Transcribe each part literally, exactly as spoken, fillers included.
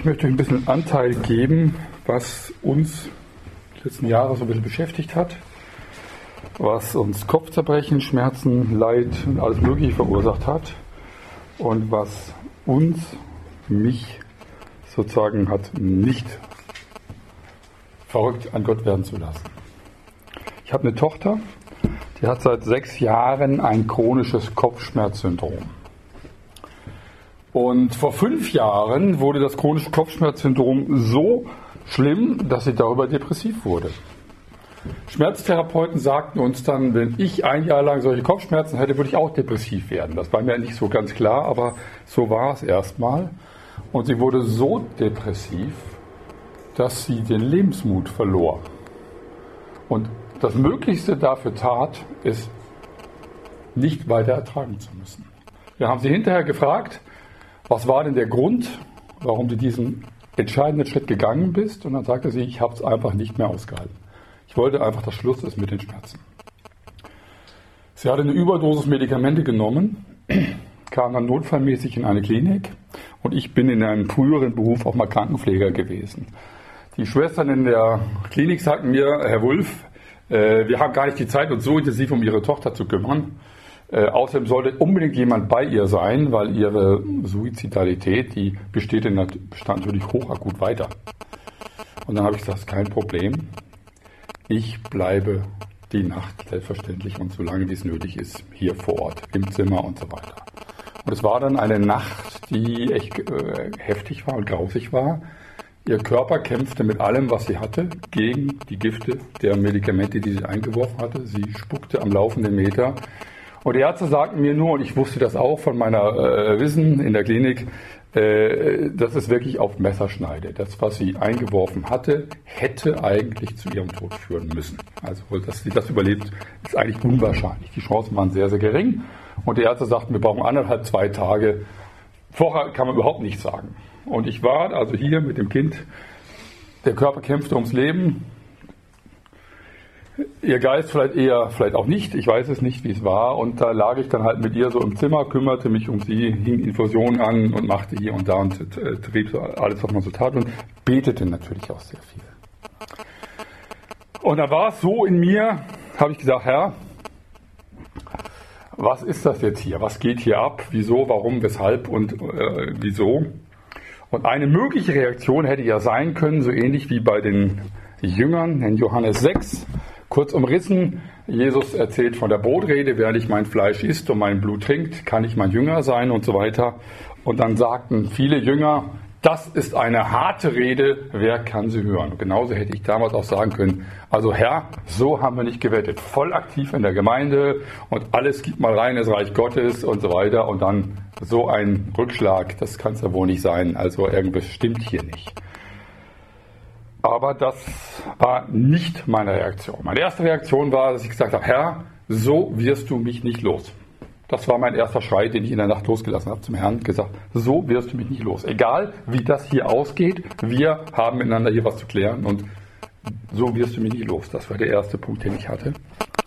möchte euch ein bisschen Anteil geben, was uns die letzten Jahre so ein bisschen beschäftigt hat, was uns Kopfzerbrechen, Schmerzen, Leid und alles Mögliche verursacht hat und was uns, mich sozusagen hat nicht verrückt an Gott werden zu lassen. Ich habe eine Tochter, die hat seit sechs Jahren ein chronisches Kopfschmerzsyndrom. Und vor fünf Jahren wurde das chronische Kopfschmerzsyndrom so schlimm, dass sie darüber depressiv wurde. Schmerztherapeuten sagten uns dann, wenn ich ein Jahr lang solche Kopfschmerzen hätte, würde ich auch depressiv werden. Das war mir nicht so ganz klar, aber so war es erstmal. Und sie wurde so depressiv, dass sie den Lebensmut verlor. Und das Möglichste dafür tat, ist, nicht weiter ertragen zu müssen. Wir haben sie hinterher gefragt, was war denn der Grund, warum du diesen entscheidenden Schritt gegangen bist? Und dann sagte sie, ich habe es einfach nicht mehr ausgehalten. Ich wollte einfach, dass Schluss ist mit den Schmerzen. Sie hatte eine Überdosis Medikamente genommen, kam dann notfallmäßig in eine Klinik und ich bin in einem früheren Beruf auch mal Krankenpfleger gewesen. Die Schwestern in der Klinik sagten mir, Herr Wulff, äh, wir haben gar nicht die Zeit, uns so intensiv um Ihre Tochter zu kümmern. Äh, außerdem sollte unbedingt jemand bei ihr sein, weil ihre Suizidalität, die besteht, in der, bestand natürlich hochakut weiter. Und dann habe ich gesagt, das ist kein Problem. Ich bleibe die Nacht selbstverständlich und solange dies nötig ist, hier vor Ort, im Zimmer und so weiter. Und es war dann eine Nacht, die echt äh, heftig war und grausig war. Ihr Körper kämpfte mit allem, was sie hatte, gegen die Gifte der Medikamente, die sie eingeworfen hatte. Sie spuckte am laufenden Meter. Und die Ärzte sagten mir nur, und ich wusste das auch von meiner äh, Wissen in der Klinik, äh, dass es wirklich auf Messerschneide. Das, was sie eingeworfen hatte, hätte eigentlich zu ihrem Tod führen müssen. Also, dass sie das überlebt, ist eigentlich unwahrscheinlich. Die Chancen waren sehr, sehr gering. Und die Ärzte sagten, wir brauchen anderthalb, zwei Tage. Vorher kann man überhaupt nichts sagen. Und ich war also hier mit dem Kind. Der Körper kämpfte ums Leben. Ihr Geist vielleicht eher, vielleicht auch nicht. Ich weiß es nicht, wie es war. Und da lag ich dann halt mit ihr so im Zimmer, kümmerte mich um sie, hing Infusionen an und machte hier und da und äh, trieb so alles, was man so tat und betete natürlich auch sehr viel. Und da war es so in mir, habe ich gesagt, Herr, was ist das jetzt hier? Was geht hier ab? Wieso, warum, weshalb und äh, wieso? Und eine mögliche Reaktion hätte ja sein können, so ähnlich wie bei den Jüngern in Johannes sechs, kurz umrissen. Jesus erzählt von der Brotrede, wer nicht mein Fleisch isst und mein Blut trinkt, kann nicht mein Jünger sein und so weiter. Und dann sagten viele Jünger, das ist eine harte Rede, wer kann sie hören? Und genauso hätte ich damals auch sagen können, also Herr, so haben wir nicht gewettet. Voll aktiv in der Gemeinde und alles gibt mal rein ins Reich Gottes und so weiter. Und dann so ein Rückschlag, das kann es ja wohl nicht sein. Also irgendwas stimmt hier nicht. Aber das war nicht meine Reaktion. Meine erste Reaktion war, dass ich gesagt habe, Herr, so wirst du mich nicht los. Das war mein erster Schrei, den ich in der Nacht losgelassen habe zum Herrn, gesagt, so wirst du mich nicht los. Egal, wie das hier ausgeht, wir haben miteinander hier was zu klären und so wirst du mich nicht los. Das war der erste Punkt, den ich hatte.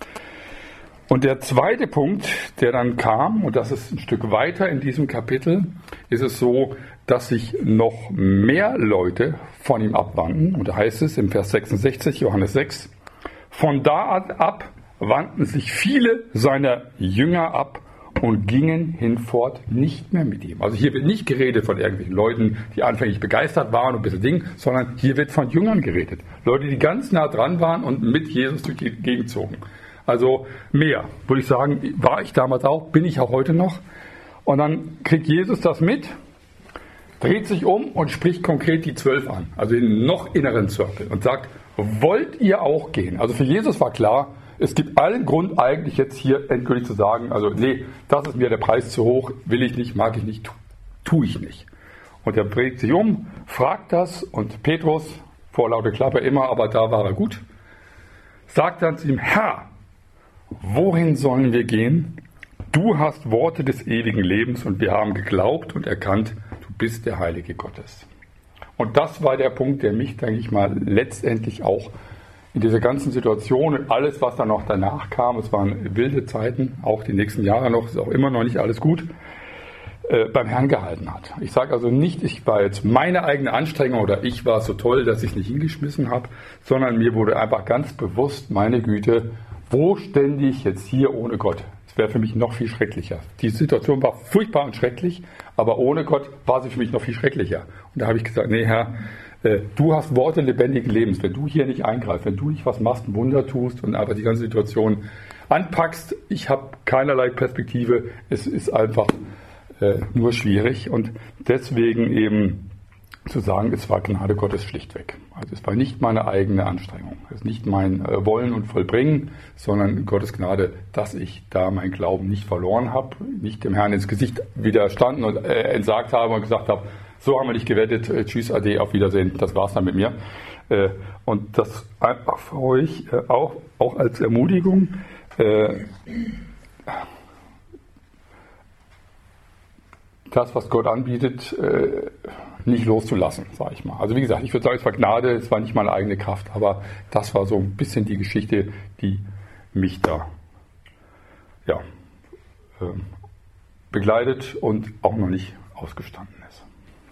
Und der zweite Punkt, der dann kam, und das ist ein Stück weiter in diesem Kapitel, ist es so, dass sich noch mehr Leute von ihm abwandten. Und da heißt es im Vers sechsundsechzig, Johannes sechs, von da ab wandten sich viele seiner Jünger ab und gingen hinfort nicht mehr mit ihm. Also hier wird nicht geredet von irgendwelchen Leuten, die anfänglich begeistert waren und ein bisschen Ding, sondern hier wird von Jüngern geredet. Leute, die ganz nah dran waren und mit Jesus durch die Gegend zogen. Also mehr, würde ich sagen, war ich damals auch, bin ich auch heute noch. Und dann kriegt Jesus das mit, dreht sich um und spricht konkret die Zwölf an, also den noch inneren Zirkel und sagt, wollt ihr auch gehen? Also für Jesus war klar, es gibt allen Grund eigentlich jetzt hier endgültig zu sagen, also nee, das ist mir der Preis zu hoch, will ich nicht, mag ich nicht, tu, tue ich nicht. Und er dreht sich um, fragt das und Petrus, vor lauter Klappe immer, aber da war er gut, sagt dann zu ihm, Herr, wohin sollen wir gehen? Du hast Worte des ewigen Lebens und wir haben geglaubt und erkannt, du bist der Heilige Gottes. Und das war der Punkt, der mich, denke ich mal, letztendlich auch in dieser ganzen Situation und alles, was dann noch danach kam, es waren wilde Zeiten, auch die nächsten Jahre noch, ist auch immer noch nicht alles gut, äh, beim Herrn gehalten hat. Ich sage also nicht, ich war jetzt meine eigene Anstrengung oder ich war so toll, dass ich es nicht hingeschmissen habe, sondern mir wurde einfach ganz bewusst, meine Güte, wo stände ich jetzt hier ohne Gott? Das wäre für mich noch viel schrecklicher. Die Situation war furchtbar und schrecklich, aber ohne Gott war sie für mich noch viel schrecklicher. Und da habe ich gesagt, nee Herr, äh, du hast Worte lebendigen Lebens. Wenn du hier nicht eingreifst, wenn du nicht was machst, ein Wunder tust und einfach die ganze Situation anpackst, ich habe keinerlei Perspektive, es ist einfach äh, nur schwierig. Und deswegen eben zu sagen, es war Gnade Gottes schlichtweg. Also es war nicht meine eigene Anstrengung, es ist nicht mein äh, Wollen und Vollbringen, sondern Gottes Gnade, dass ich da meinen Glauben nicht verloren habe, nicht dem Herrn ins Gesicht widerstanden und äh, entsagt habe und gesagt habe, so haben wir dich gewettet, äh, tschüss, ade, auf Wiedersehen, das war's dann mit mir. Äh, und das einfach für euch äh, auch, auch als Ermutigung, äh, das, was Gott anbietet, äh, nicht loszulassen, sage ich mal. Also wie gesagt, ich würde sagen, es war Gnade, es war nicht meine eigene Kraft, aber das war so ein bisschen die Geschichte, die mich da ja, äh, begleitet und auch noch nicht ausgestanden ist.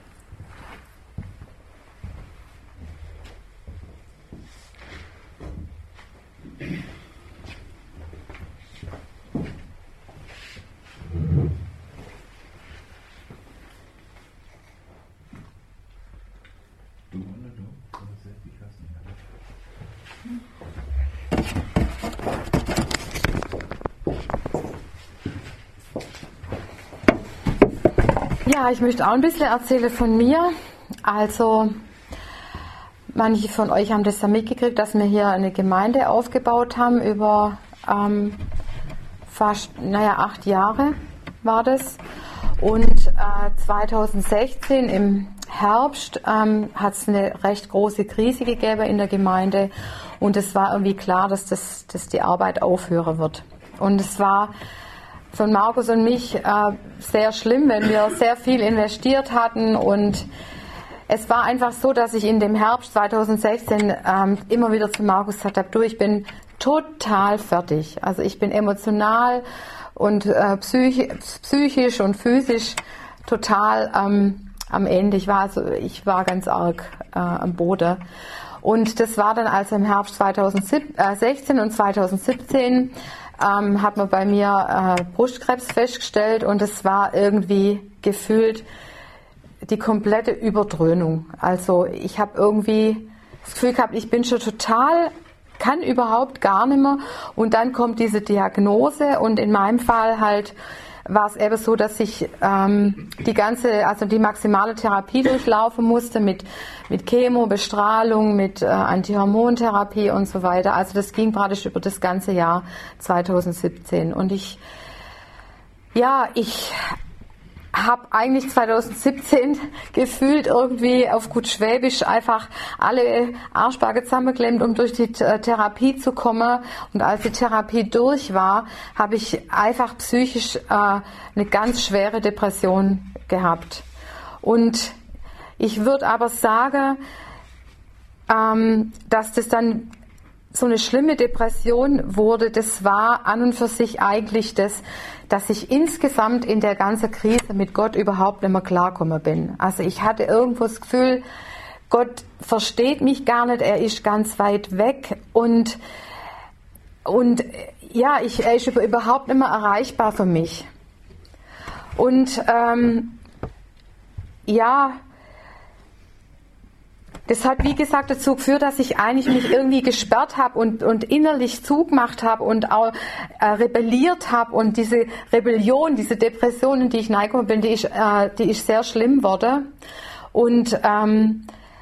Ja, ich möchte auch ein bisschen erzählen von mir. Also, manche von euch haben das ja mitgekriegt, dass wir hier eine Gemeinde aufgebaut haben über ähm, fast, naja, acht Jahre war das. Und äh, zweitausendsechzehn im Herbst ähm, hat es eine recht große Krise gegeben in der Gemeinde und es war irgendwie klar, dass, das, dass die Arbeit aufhören wird. Und es war von Markus und mich äh, sehr schlimm, wenn wir sehr viel investiert hatten und es war einfach so, dass ich in dem Herbst zweitausendsechzehn ähm, immer wieder zu Markus gesagt habe, du, ich bin total fertig. Also ich bin emotional und äh, psych psychisch und physisch total ähm, am Ende. Ich war also, ich war ganz arg äh, am Boden. Und das war dann also im Herbst zweitausendsechzehn und zweitausendsiebzehn ähm, hat man bei mir äh, Brustkrebs festgestellt und es war irgendwie gefühlt die komplette Überdröhnung. Also ich habe irgendwie das Gefühl gehabt, ich bin schon total, kann überhaupt gar nicht mehr und dann kommt diese Diagnose und in meinem Fall halt war es eben so, dass ich ähm, die ganze, also die maximale Therapie durchlaufen musste mit, mit Chemo, Bestrahlung, mit äh, Antihormontherapie und so weiter. Also das ging praktisch über das ganze Jahr zweitausendsiebzehn. Und ich, ja, ich habe eigentlich zweitausendsiebzehn gefühlt irgendwie auf gut Schwäbisch einfach alle Arschbacke zusammengeklemmt, um durch die Therapie zu kommen. Und als die Therapie durch war, habe ich einfach psychisch äh, eine ganz schwere Depression gehabt. Und ich würde aber sagen, ähm, dass das dann so eine schlimme Depression wurde, das war an und für sich eigentlich das, dass ich insgesamt in der ganzen Krise mit Gott überhaupt nicht mehr klargekommen bin. Also ich hatte irgendwo das Gefühl, Gott versteht mich gar nicht, er ist ganz weit weg und, und ja, ich, er ist überhaupt nicht mehr erreichbar für mich. Und ähm, ja, das hat, wie gesagt, dazu geführt, dass ich eigentlich mich irgendwie gesperrt habe und, und innerlich zugemacht habe und auch äh, rebelliert habe. Und diese Rebellion, diese Depression, in die ich reingekommen bin, die ist, äh, die ist sehr schlimm geworden. Und ähm,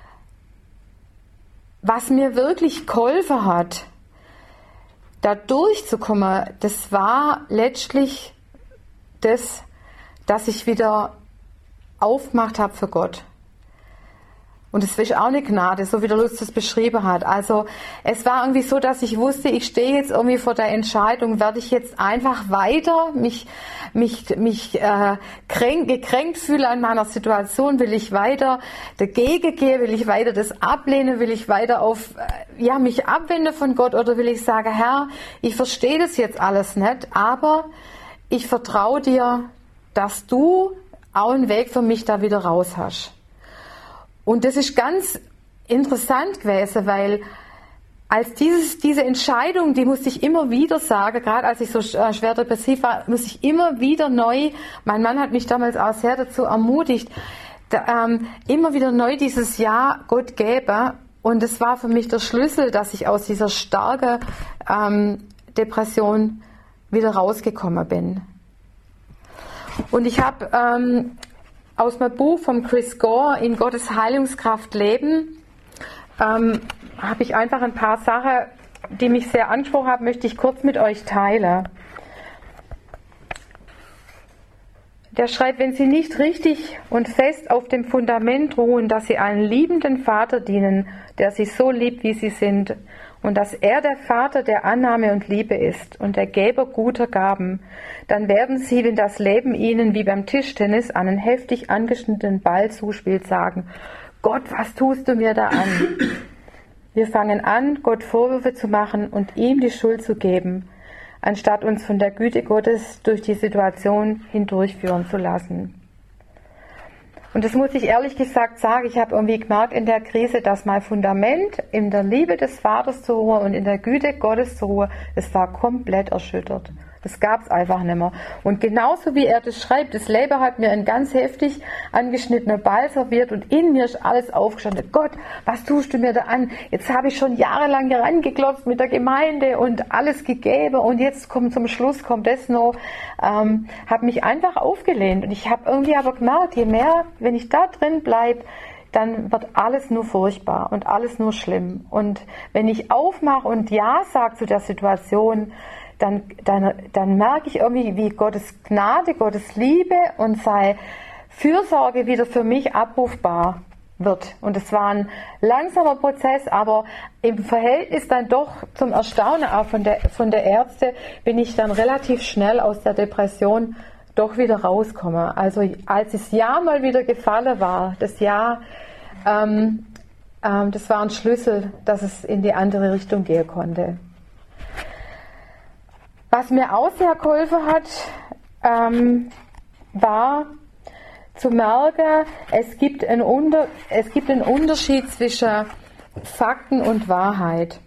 was mir wirklich geholfen hat, da durchzukommen, das war letztlich das, dass ich wieder aufgemacht habe für Gott. Und es ist auch eine Gnade, so wie der Lutz das beschrieben hat. Also es war irgendwie so, dass ich wusste, ich stehe jetzt irgendwie vor der Entscheidung, werde ich jetzt einfach weiter mich, mich, mich äh, kränk, gekränkt fühlen an meiner Situation, will ich weiter dagegen gehen, will ich weiter das ablehnen, will ich weiter auf, äh, ja, mich abwenden von Gott oder will ich sagen, Herr, ich verstehe das jetzt alles nicht, aber ich vertraue dir, dass du auch einen Weg für mich da wieder raus hast. Und das ist ganz interessant gewesen, weil als dieses, diese Entscheidung, die musste ich immer wieder sagen, gerade als ich so schwer depressiv war, musste ich immer wieder neu, mein Mann hat mich damals auch sehr dazu ermutigt, da, ähm, immer wieder neu dieses Ja Gott gebe. Und es war für mich der Schlüssel, dass ich aus dieser starken ähm, Depression wieder rausgekommen bin. Und ich habe ähm, aus meinem Buch von Chris Gore, In Gottes Heilungskraft leben, ähm, habe ich einfach ein paar Sachen, die mich sehr angesprochen haben, möchte ich kurz mit euch teilen. Der schreibt, wenn Sie nicht richtig und fest auf dem Fundament ruhen, dass Sie einen liebenden Vater dienen, der Sie so liebt, wie Sie sind, und dass er der Vater der Annahme und Liebe ist und der Geber guter Gaben, dann werden Sie, wenn das Leben Ihnen wie beim Tischtennis einen heftig angeschnittenen Ball zuspielt, sagen, Gott, was tust du mir da an? Wir fangen an, Gott Vorwürfe zu machen und ihm die Schuld zu geben, anstatt uns von der Güte Gottes durch die Situation hindurchführen zu lassen. Und das muss ich ehrlich gesagt sagen, ich habe irgendwie gemerkt in der Krise, dass mein Fundament in der Liebe des Vaters zur Ruhe und in der Güte Gottes zur Ruhe, es war komplett erschüttert. Das gab es einfach nicht mehr. Und genauso wie er das schreibt, das Leben hat mir einen ganz heftig angeschnittenen Ball serviert und in mir ist alles aufgestanden. Gott, was tust du mir da an? Jetzt habe ich schon jahrelang hier rangeklopft mit der Gemeinde und alles gegeben und jetzt kommt zum Schluss, kommt das noch. Ähm, habe mich einfach aufgelehnt und ich habe irgendwie aber gemerkt, je mehr, wenn ich da drin bleibe, dann wird alles nur furchtbar und alles nur schlimm. Und wenn ich aufmache und Ja sage zu der Situation, Dann, dann, dann merke ich irgendwie, wie Gottes Gnade, Gottes Liebe und seine Fürsorge wieder für mich abrufbar wird. Und es war ein langsamer Prozess, aber im Verhältnis dann doch zum Erstaunen auch von der, von der Ärzte bin ich dann relativ schnell aus der Depression doch wieder rauskomme. Also als das Jahr mal wieder gefallen war, das Jahr, ähm, ähm, das war ein Schlüssel, dass es in die andere Richtung gehen konnte. Was mir auch sehr geholfen hat, ähm, war zu merken, es gibt, einen Unter- es gibt einen Unterschied zwischen Fakten und Wahrheit.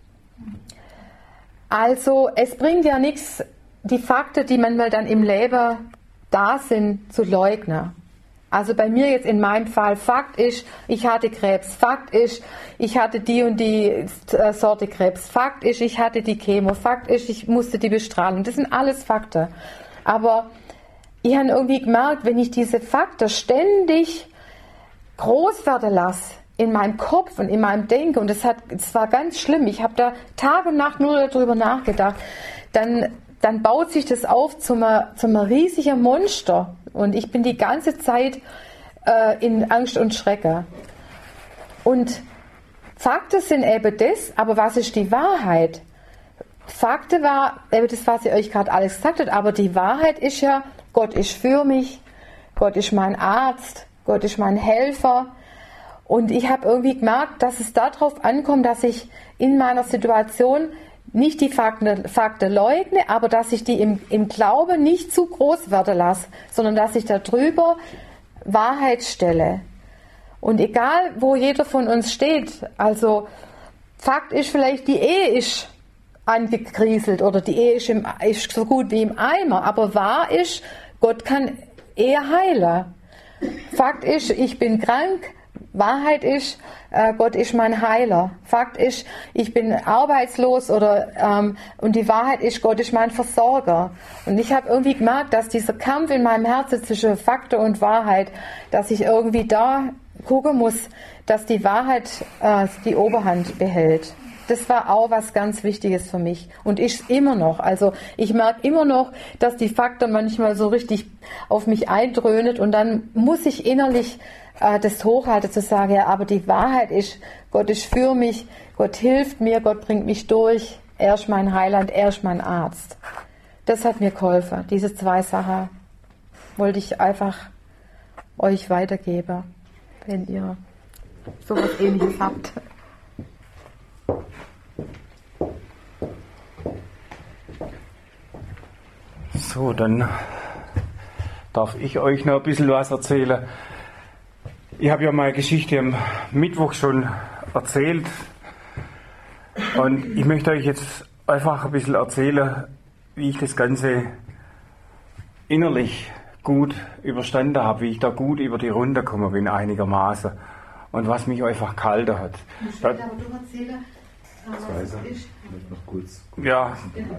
Also es bringt ja nichts, die Fakten, die manchmal dann im Leben da sind, zu leugnen. Also bei mir jetzt in meinem Fall, Fakt ist, ich hatte Krebs. Fakt ist, ich hatte die und die Sorte Krebs. Fakt ist, ich hatte die Chemo. Fakt ist, ich musste die Bestrahlung. Das sind alles Fakten. Aber ich habe irgendwie gemerkt, wenn ich diese Fakten ständig groß werden lasse in meinem Kopf und in meinem Denken, und das, hat, das war ganz schlimm, ich habe da Tag und Nacht nur darüber nachgedacht, dann, dann baut sich das auf zu einem, zu einem riesigen Monster. Und ich bin die ganze Zeit äh, in Angst und Schrecken. Und Fakten sind eben das, aber was ist die Wahrheit? Fakten war eben das, was ich euch gerade alles gesagt habe, aber die Wahrheit ist ja, Gott ist für mich, Gott ist mein Arzt, Gott ist mein Helfer. Und ich habe irgendwie gemerkt, dass es darauf ankommt, dass ich in meiner Situation nicht die Fakten, Fakten leugne, aber dass ich die im, im Glauben nicht zu groß werden lasse, sondern dass ich darüber Wahrheit stelle. Und egal, wo jeder von uns steht, also Fakt ist vielleicht, die Ehe ist angekriselt oder die Ehe ist, im, ist so gut wie im Eimer, aber wahr ist, Gott kann Ehe heilen. Fakt ist, ich bin krank. Wahrheit ist, äh, Gott ist mein Heiler. Fakt ist, ich bin arbeitslos oder ähm, und die Wahrheit ist, Gott ist mein Versorger. Und ich habe irgendwie gemerkt, dass dieser Kampf in meinem Herzen zwischen Fakten und Wahrheit, dass ich irgendwie da gucken muss, dass die Wahrheit äh, die Oberhand behält. Das war auch was ganz Wichtiges für mich und ist immer noch. Also ich merke immer noch, dass die Fakten manchmal so richtig auf mich eindröhnen und dann muss ich innerlich äh, das hochhalten, zu sagen, ja, aber die Wahrheit ist, Gott ist für mich, Gott hilft mir, Gott bringt mich durch, er ist mein Heiland, er ist mein Arzt. Das hat mir geholfen. Diese zwei Sachen wollte ich einfach euch weitergeben, wenn ihr sowas Ähnliches habt. So, dann darf ich euch noch ein bisschen was erzählen. Ich habe ja meine Geschichte am Mittwoch schon erzählt und ich möchte euch jetzt einfach ein bisschen erzählen, wie ich das Ganze innerlich gut überstanden habe, wie ich da gut über die Runde gekommen bin einigermaßen und was mich einfach gehalten hat. Da, aber du erzähle, was ist. Noch kurz. Ja.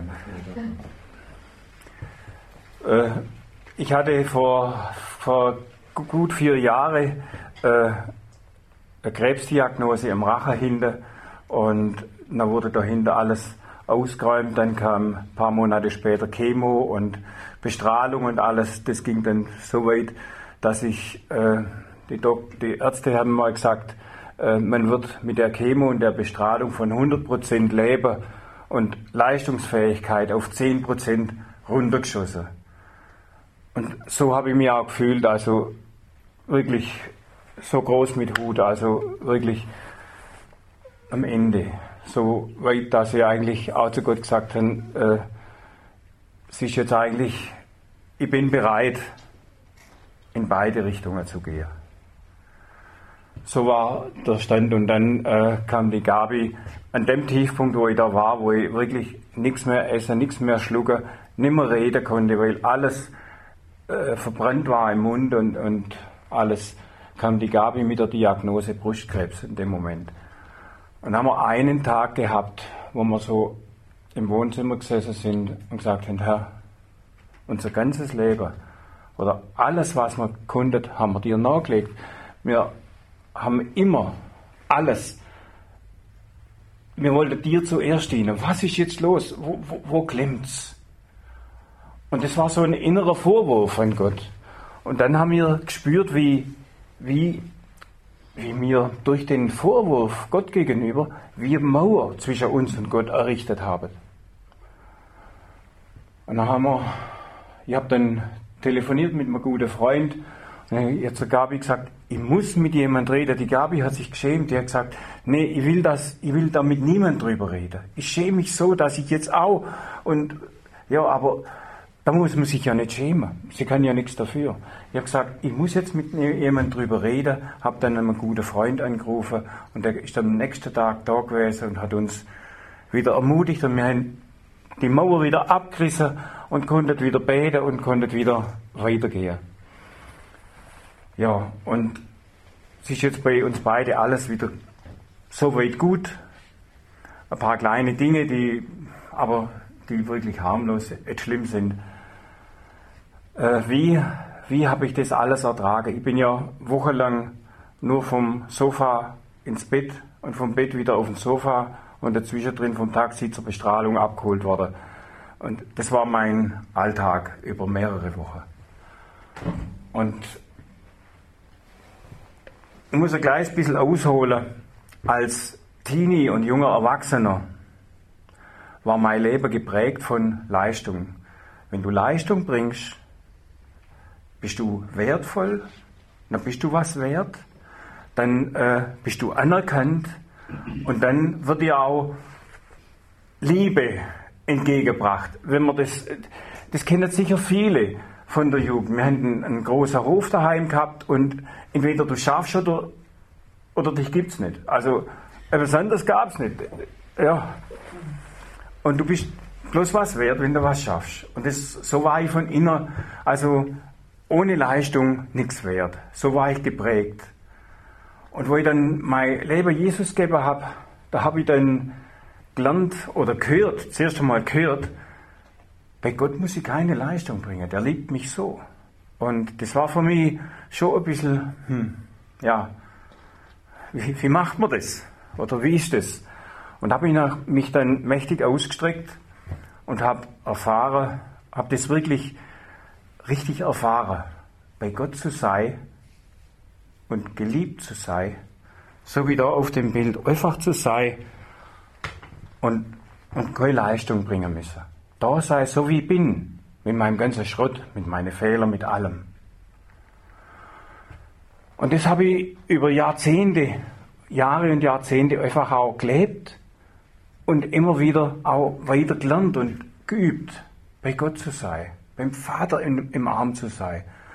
Äh, ich hatte vor, vor gut vier Jahren äh, eine Krebsdiagnose im Rachen hinten und dann wurde dahinter alles ausgeräumt. Dann kam ein paar Monate später Chemo und Bestrahlung und alles. Das ging dann so weit, dass ich, äh, die, Dok- die Ärzte haben mal gesagt, äh, man wird mit der Chemo und der Bestrahlung von hundert Prozent Leben und Leistungsfähigkeit auf zehn Prozent runtergeschossen. Und so habe ich mich auch gefühlt, also wirklich so groß mit Hut, also wirklich am Ende. So weit, dass ich eigentlich auch zu Gott gesagt habe, äh, es ist jetzt eigentlich, ich bin bereit, in beide Richtungen zu gehen. So war der Stand und dann äh, kam die Gabi an dem Tiefpunkt, wo ich da war, wo ich wirklich nichts mehr essen, nichts mehr schlucken, nicht mehr reden konnte, weil alles äh, verbrannt war im Mund und, und alles, kam die Gabi mit der Diagnose Brustkrebs in dem Moment. Und dann haben wir einen Tag gehabt, wo wir so im Wohnzimmer gesessen sind und gesagt haben, Herr, unser ganzes Leben oder alles, was wir konnten, haben wir dir nachgelegt. Wir haben immer alles. Wir wollten dir zuerst dienen. Was ist jetzt los? Wo, wo, wo klemmt's? Und das war so ein innerer Vorwurf von Gott. Und dann haben wir gespürt, wie, wie, wie wir durch den Vorwurf Gott gegenüber, wie eine Mauer zwischen uns und Gott errichtet haben. Und dann haben wir, ich habe dann telefoniert mit einem guten Freund. Und dann jetzt hat Gabi gesagt, ich muss mit jemand reden. Die Gabi hat sich geschämt. Die hat gesagt, nee, ich will das, ich will da mit niemand drüber reden. Ich schäme mich so, dass ich jetzt auch. Und ja, aber da muss man sich ja nicht schämen. Sie kann ja nichts dafür. Ich habe gesagt, ich muss jetzt mit jemand drüber reden. Habe dann einen guten Freund angerufen und der ist dann am nächsten Tag da gewesen und hat uns wieder ermutigt und wir haben die Mauer wieder abgerissen und konnten wieder beten und konnten wieder weitergehen. Ja, und es ist jetzt bei uns beide alles wieder so weit gut. Ein paar kleine Dinge, die aber die wirklich harmlos, nicht schlimm sind. Äh, wie wie habe ich das alles ertragen? Ich bin ja wochenlang nur vom Sofa ins Bett und vom Bett wieder auf das Sofa und dazwischen drin vom Taxi zur Bestrahlung abgeholt worden. Und das war mein Alltag über mehrere Wochen. Und ich muss ein kleines bisschen ausholen. Als Teenie und junger Erwachsener war mein Leben geprägt von Leistung. Wenn du Leistung bringst, bist du wertvoll, dann bist du was wert, dann äh, bist du anerkannt und dann wird dir auch Liebe entgegengebracht. Wenn man das, das kennen sicher viele von der Jugend. Wir haben einen, einen großen Hof daheim gehabt und entweder du schaffst oder, oder dich gibt's nicht. Also etwas anderes gab's nicht. Ja. Und du bist bloß was wert, wenn du was schaffst. Und das, so war ich von innen, also ohne Leistung nichts wert. So war ich geprägt. Und wo ich dann mein Leben Jesus gegeben habe, da habe ich dann gelernt oder gehört, zuerst einmal gehört, bei Gott muss ich keine Leistung bringen, der liebt mich so. Und das war für mich schon ein bisschen, hm, ja, wie, wie macht man das? Oder wie ist das? Und habe ich mich dann mächtig ausgestreckt und habe erfahren, habe das wirklich richtig erfahren, bei Gott zu sein und geliebt zu sein, so wie da auf dem Bild, einfach zu sein und, und keine Leistung bringen müssen. Da sei so wie ich bin, mit meinem ganzen Schrott, mit meinen Fehlern, mit allem. Und das habe ich über Jahrzehnte, Jahre und Jahrzehnte einfach auch gelebt und immer wieder auch weiter gelernt und geübt, bei Gott zu sein, beim Vater im, im Arm zu sein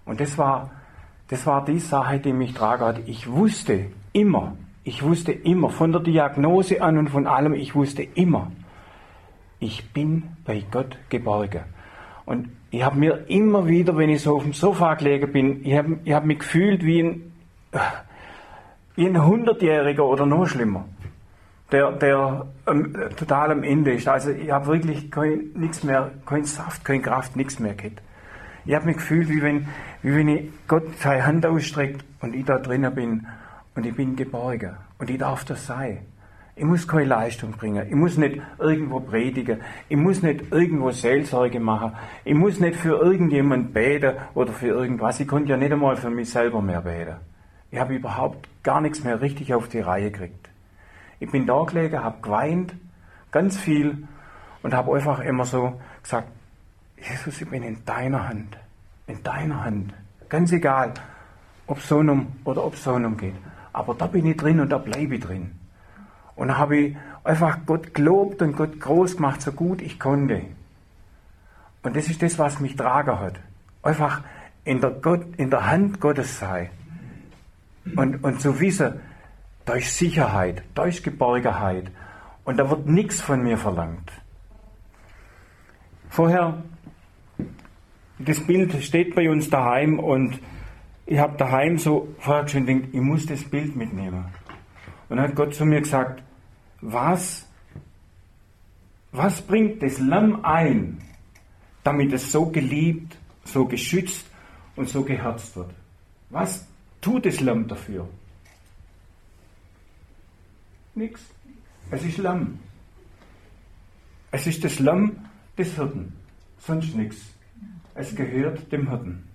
Und das war, das war die Sache, die mich tragen hat. Ich wusste immer, ich wusste immer, von der Diagnose an und von allem, ich wusste immer, ich bin bei Gott geborgen. Und ich habe mir immer wieder, wenn ich so auf dem Sofa gelegen bin, ich habe ich hab mich gefühlt wie ein, wie ein Hundertjähriger oder noch schlimmer, der, der ähm, total am Ende ist. Also ich habe wirklich kein, nichts mehr, kein Saft, keine Kraft, nichts mehr gehabt. Ich habe mich gefühlt, wie wenn, wie wenn ich Gott seine Hand ausstreckt und ich da drinnen bin und ich bin geborgen und ich darf das sein. Ich muss keine Leistung bringen. Ich muss nicht irgendwo predigen. Ich muss nicht irgendwo Seelsorge machen. Ich muss nicht für irgendjemanden beten oder für irgendwas. Ich konnte ja nicht einmal für mich selber mehr beten. Ich habe überhaupt gar nichts mehr richtig auf die Reihe gekriegt. Ich bin da gelegen, habe geweint, ganz viel und habe einfach immer so gesagt, Jesus, ich bin in deiner Hand. In deiner Hand. Ganz egal, ob es Sonum oder ob es Sonum geht. Aber da bin ich drin und da bleibe ich drin. Und dann habe ich einfach Gott gelobt und Gott groß gemacht, so gut ich konnte. Und das ist das, was mich tragen hat. Einfach in der, Gott, in der Hand Gottes sein. Und, und zu wissen, da ist Sicherheit, da ist Geborgenheit. Und da wird nichts von mir verlangt. Vorher, das Bild steht bei uns daheim und ich habe daheim so vorher schon gedacht, ich muss das Bild mitnehmen. Und dann hat Gott zu mir gesagt, was, was bringt das Lamm ein, damit es so geliebt, so geschützt und so geherzt wird? Was tut das Lamm dafür? Nichts. Es ist Lamm. Es ist das Lamm des Hirten. Sonst nichts. Es gehört dem Hirten.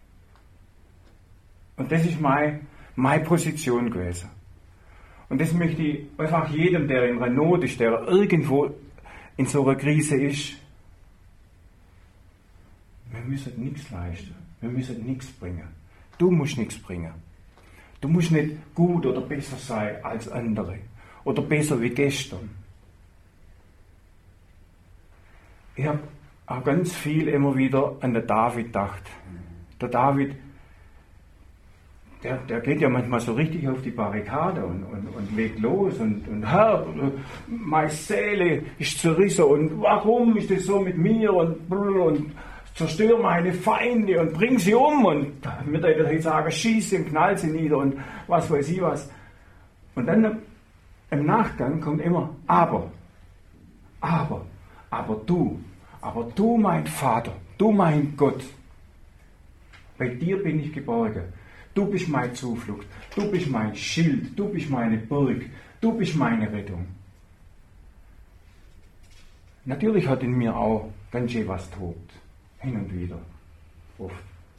Und das ist meine, meine Position gewesen. Und das möchte ich einfach jedem, der in einer Not ist, der irgendwo in so einer Krise ist, wir müssen nichts leisten. Wir müssen nichts bringen. Du musst nichts bringen. Du musst nicht gut oder besser sein als andere. Oder besser wie gestern. Ich habe auch ganz viel immer wieder an den David gedacht. Der David, Der, der geht ja manchmal so richtig auf die Barrikade und, und, und legt los und, und Herr, meine Seele ist zerrissen und warum ist das so mit mir und, und zerstöre meine Feinde und bring sie um und mit der sagen, schieß sie und knall sie nieder und was weiß ich was. Und dann im Nachgang kommt immer aber, aber, aber du, aber du mein Vater, du mein Gott, bei dir bin ich geborgen. Du bist meine Zuflucht, du bist mein Schild, du bist meine Burg, du bist meine Rettung. Natürlich hat in mir auch ganz schön was tobt, hin und wieder, oft.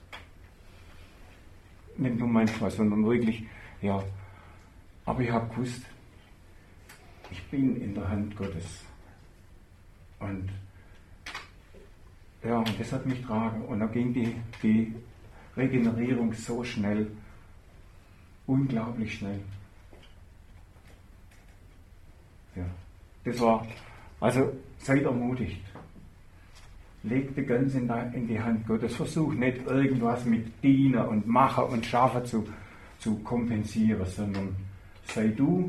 Nicht nur manchmal, sondern wirklich, ja. Aber ich habe gewusst, ich bin in der Hand Gottes. Und ja, und das hat mich getragen. Und dann ging die, die Regenerierung so schnell, unglaublich schnell. Ja, das war, also seid ermutigt. Legt die ganz in, in die Hand Gottes. Versuch nicht irgendwas mit Dienen und Machen und Schaffen zu, zu kompensieren, sondern sei du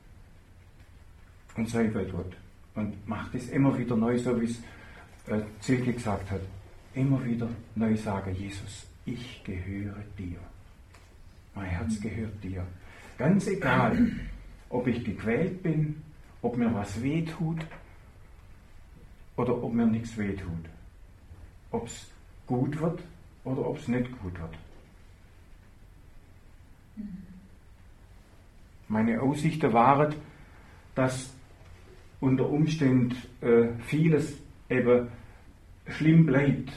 und sei bei Gott. Und mach das immer wieder neu, so wie es äh, Silke gesagt hat. Immer wieder neu sagen, Jesus, ich gehöre dir. Mein Herz gehört dir. Ganz egal, ob ich gequält bin, ob mir was wehtut oder ob mir nichts wehtut. Ob es gut wird oder ob es nicht gut wird. Meine Aussichten waren, dass unter Umständen äh, vieles eben schlimm bleibt.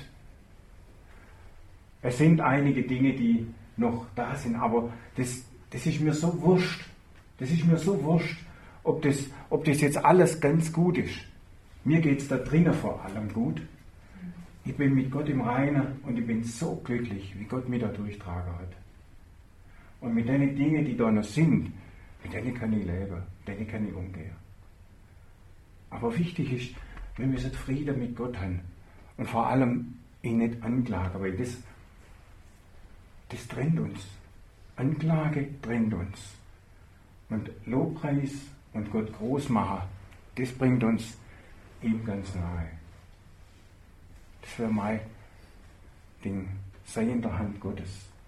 Es sind einige Dinge, die noch da sind, aber das, das ist mir so wurscht. Das ist mir so wurscht, ob das, ob das jetzt alles ganz gut ist. Mir geht es da drinnen vor allem gut. Ich bin mit Gott im Reinen und ich bin so glücklich, wie Gott mich da durchtragen hat. Und mit den Dingen, die da noch sind, mit denen kann ich leben, mit denen kann ich umgehen. Aber wichtig ist, wir müssen Frieden mit Gott haben und vor allem ihn nicht anklagen, weil das, das trennt uns. Anklage trennt uns. Und Lobpreis und Gott groß machen, das bringt uns ihm ganz nahe. Das wäre mein Ding. Sei in der Hand Gottes.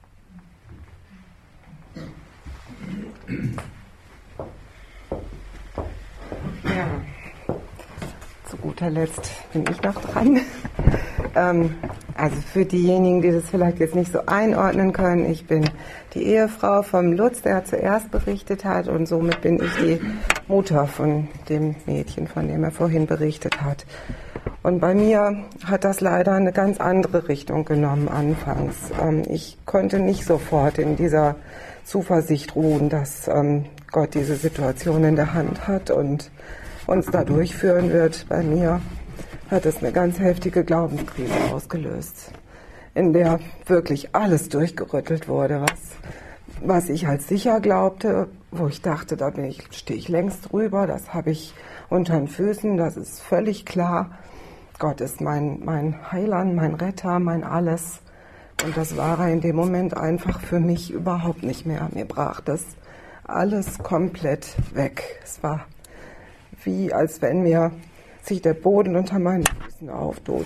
Ja, zu guter Letzt bin ich noch dran. ähm, also für diejenigen, die das vielleicht jetzt nicht so einordnen können, ich bin die Ehefrau vom Lutz, der zuerst berichtet hat, und somit bin ich die Mutter von dem Mädchen, von dem er vorhin berichtet hat. Und bei mir hat das leider eine ganz andere Richtung genommen anfangs. Ähm, ich konnte nicht sofort in dieser Zuversicht ruhen, dass ähm, Gott diese Situation in der Hand hat und uns da durchführen wird. Bei mir hat es eine ganz heftige Glaubenskrise ausgelöst, in der wirklich alles durchgerüttelt wurde, was, was ich als sicher glaubte, wo ich dachte, da bin ich, stehe ich längst drüber, das habe ich unter den Füßen, das ist völlig klar. Gott ist mein, mein Heiland, mein Retter, mein Alles. Und das war er in dem Moment einfach für mich überhaupt nicht mehr. Mir brach das alles komplett weg. Es war wie, als wenn mir sich der Boden unter meinen Füßen auftut.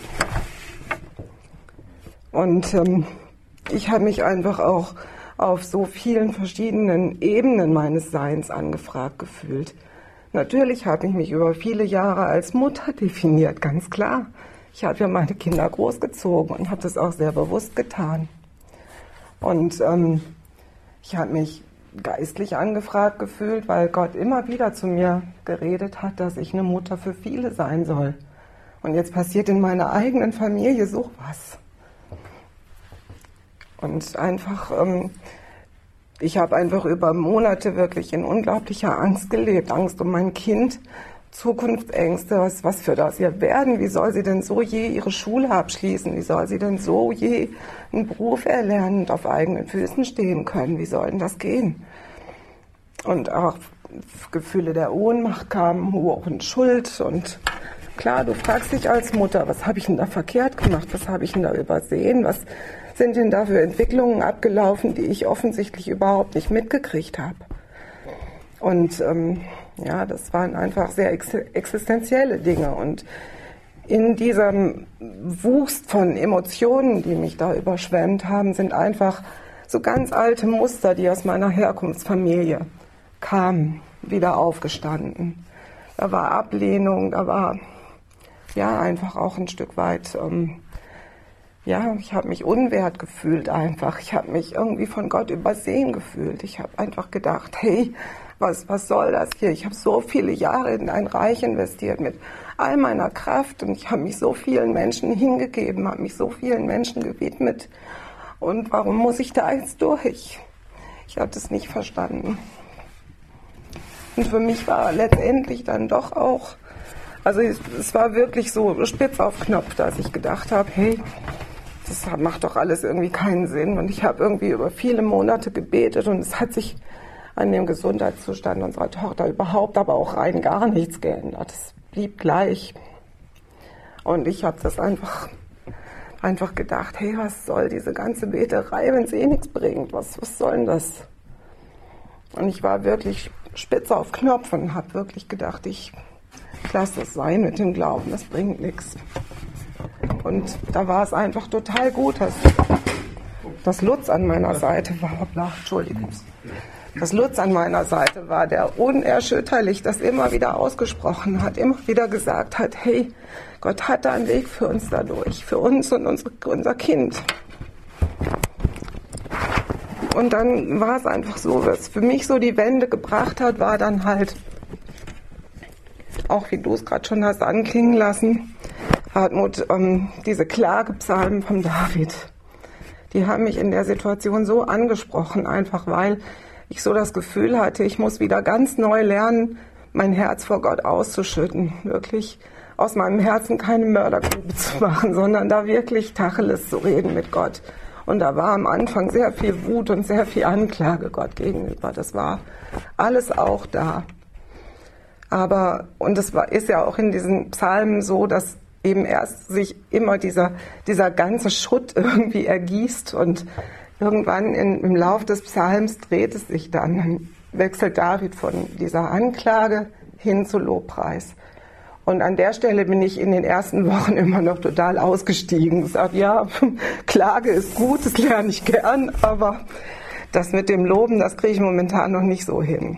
Und ähm, ich habe mich einfach auch auf so vielen verschiedenen Ebenen meines Seins angefragt gefühlt. Natürlich habe ich mich über viele Jahre als Mutter definiert, ganz klar. Ich habe ja meine Kinder großgezogen und habe das auch sehr bewusst getan. Und ähm, ich habe mich geistlich angefragt gefühlt, weil Gott immer wieder zu mir geredet hat, dass ich eine Mutter für viele sein soll. Und jetzt passiert in meiner eigenen Familie sowas. Und einfach... Ähm, Ich habe einfach über Monate wirklich in unglaublicher Angst gelebt. Angst um mein Kind, Zukunftsängste, was, was für das ihr werden. Wie soll sie denn so je ihre Schule abschließen? Wie soll sie denn so je einen Beruf erlernen und auf eigenen Füßen stehen können? Wie soll denn das gehen? Und auch Gefühle der Ohnmacht kamen hoch und Schuld. Und klar, du fragst dich als Mutter, was habe ich denn da verkehrt gemacht? Was habe ich denn da übersehen? Was sind denn da für Entwicklungen abgelaufen, die ich offensichtlich überhaupt nicht mitgekriegt habe? Und ähm, ja, das waren einfach sehr ex existenzielle Dinge. Und in diesem Wust von Emotionen, die mich da überschwemmt haben, sind einfach so ganz alte Muster, die aus meiner Herkunftsfamilie kamen, wieder aufgestanden. Da war Ablehnung, da war ja einfach auch ein Stück weit... Ähm, Ja, ich habe mich unwert gefühlt einfach. Ich habe mich irgendwie von Gott übersehen gefühlt. Ich habe einfach gedacht, hey, was, was soll das hier? Ich habe so viele Jahre in ein Reich investiert mit all meiner Kraft und ich habe mich so vielen Menschen hingegeben, habe mich so vielen Menschen gewidmet. Und warum muss ich da jetzt durch? Ich habe das nicht verstanden. Und für mich war letztendlich dann doch auch, also es, es war wirklich so spitz auf Knopf, dass ich gedacht habe, hey, das macht doch alles irgendwie keinen Sinn. Und ich habe irgendwie über viele Monate gebetet und es hat sich an dem Gesundheitszustand unserer Tochter überhaupt, aber auch rein gar nichts geändert. Es blieb gleich. Und ich habe das einfach, einfach gedacht, hey, was soll diese ganze Beterei, wenn es eh nichts bringt? Was, was soll denn das? Und ich war wirklich spitz auf Knopf und habe wirklich gedacht, ich lasse das sein mit dem Glauben, das bringt nichts. Und da war es einfach total gut, dass, dass Lutz an meiner Seite war. Hoppla, Entschuldigung. Dass Lutz an meiner Seite war, der unerschütterlich das immer wieder ausgesprochen hat, immer wieder gesagt hat, hey, Gott hat da einen Weg für uns dadurch, für uns und unsere, unser Kind. Und dann war es einfach so, was für mich so die Wende gebracht hat, war dann halt, auch wie du es gerade schon hast anklingen lassen, Hartmut, ähm, diese Klagepsalmen von David, die haben mich in der Situation so angesprochen, einfach weil ich so das Gefühl hatte, ich muss wieder ganz neu lernen, mein Herz vor Gott auszuschütten, wirklich aus meinem Herzen keine Mördergrube zu machen, sondern da wirklich Tacheles zu reden mit Gott. Und da war am Anfang sehr viel Wut und sehr viel Anklage Gott gegenüber, das war alles auch da. Aber, und es war, ist ja auch in diesen Psalmen so, dass eben erst sich immer dieser, dieser ganze Schutt irgendwie ergießt und irgendwann in, im Lauf des Psalms dreht es sich dann. Dann wechselt David von dieser Anklage hin zu Lobpreis. Und an der Stelle bin ich in den ersten Wochen immer noch total ausgestiegen. Ich sage, ja, Klage ist gut, das lerne ich gern, aber das mit dem Loben, das kriege ich momentan noch nicht so hin.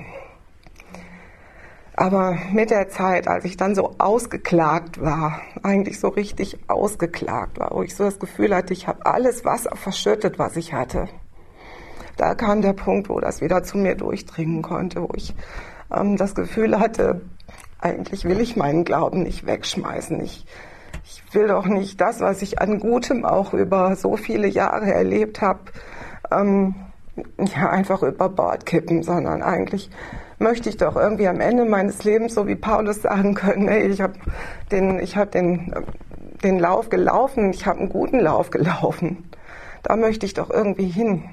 Aber mit der Zeit, als ich dann so ausgeklagt war, eigentlich so richtig ausgeklagt war, wo ich so das Gefühl hatte, ich habe alles Wasser verschüttet, was ich hatte, da kam der Punkt, wo das wieder zu mir durchdringen konnte, wo ich ähm, das Gefühl hatte, eigentlich will ich meinen Glauben nicht wegschmeißen. Ich, ich will doch nicht das, was ich an Gutem auch über so viele Jahre erlebt habe, ähm, ja, einfach über Bord kippen, sondern eigentlich möchte ich doch irgendwie am Ende meines Lebens, so wie Paulus sagen können, hey, ich habe den, ich hab den, den Lauf gelaufen, ich habe einen guten Lauf gelaufen. Da möchte ich doch irgendwie hin.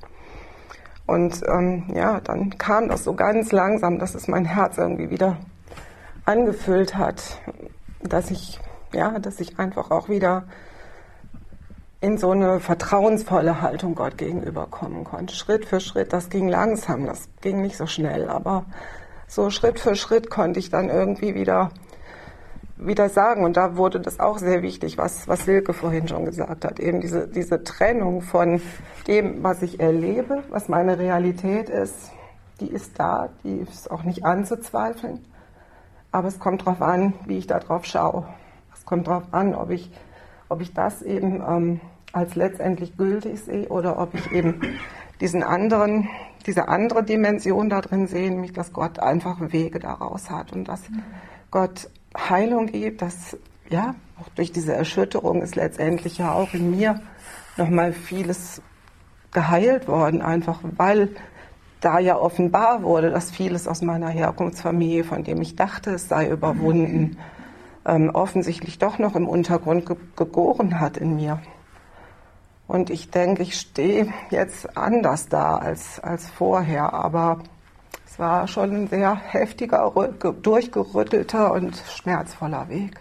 Und ähm, ja, dann kam das so ganz langsam, dass es mein Herz irgendwie wieder angefüllt hat, dass ich, ja, dass ich einfach auch wieder in so eine vertrauensvolle Haltung Gott gegenüber kommen konnte. Schritt für Schritt, das ging langsam, das ging nicht so schnell, aber so Schritt für Schritt konnte ich dann irgendwie wieder, wieder sagen. Und da wurde das auch sehr wichtig, was, was Silke vorhin schon gesagt hat, eben diese, diese Trennung von dem, was ich erlebe, was meine Realität ist, die ist da, die ist auch nicht anzuzweifeln. Aber es kommt darauf an, wie ich da drauf schaue. Es kommt darauf an, ob ich, ob ich das eben ähm, als letztendlich gültig sehe oder ob ich eben diesen anderen, diese andere Dimension da drin sehe, nämlich dass Gott einfach Wege daraus hat und dass Gott Heilung gibt, dass ja auch durch diese Erschütterung ist letztendlich ja auch in mir nochmal vieles geheilt worden, einfach weil da ja offenbar wurde, dass vieles aus meiner Herkunftsfamilie, von dem ich dachte, es sei überwunden, ähm, offensichtlich doch noch im Untergrund ge- gegoren hat in mir. Und ich denke, ich stehe jetzt anders da als, als vorher, aber es war schon ein sehr heftiger, durchgerüttelter und schmerzvoller Weg.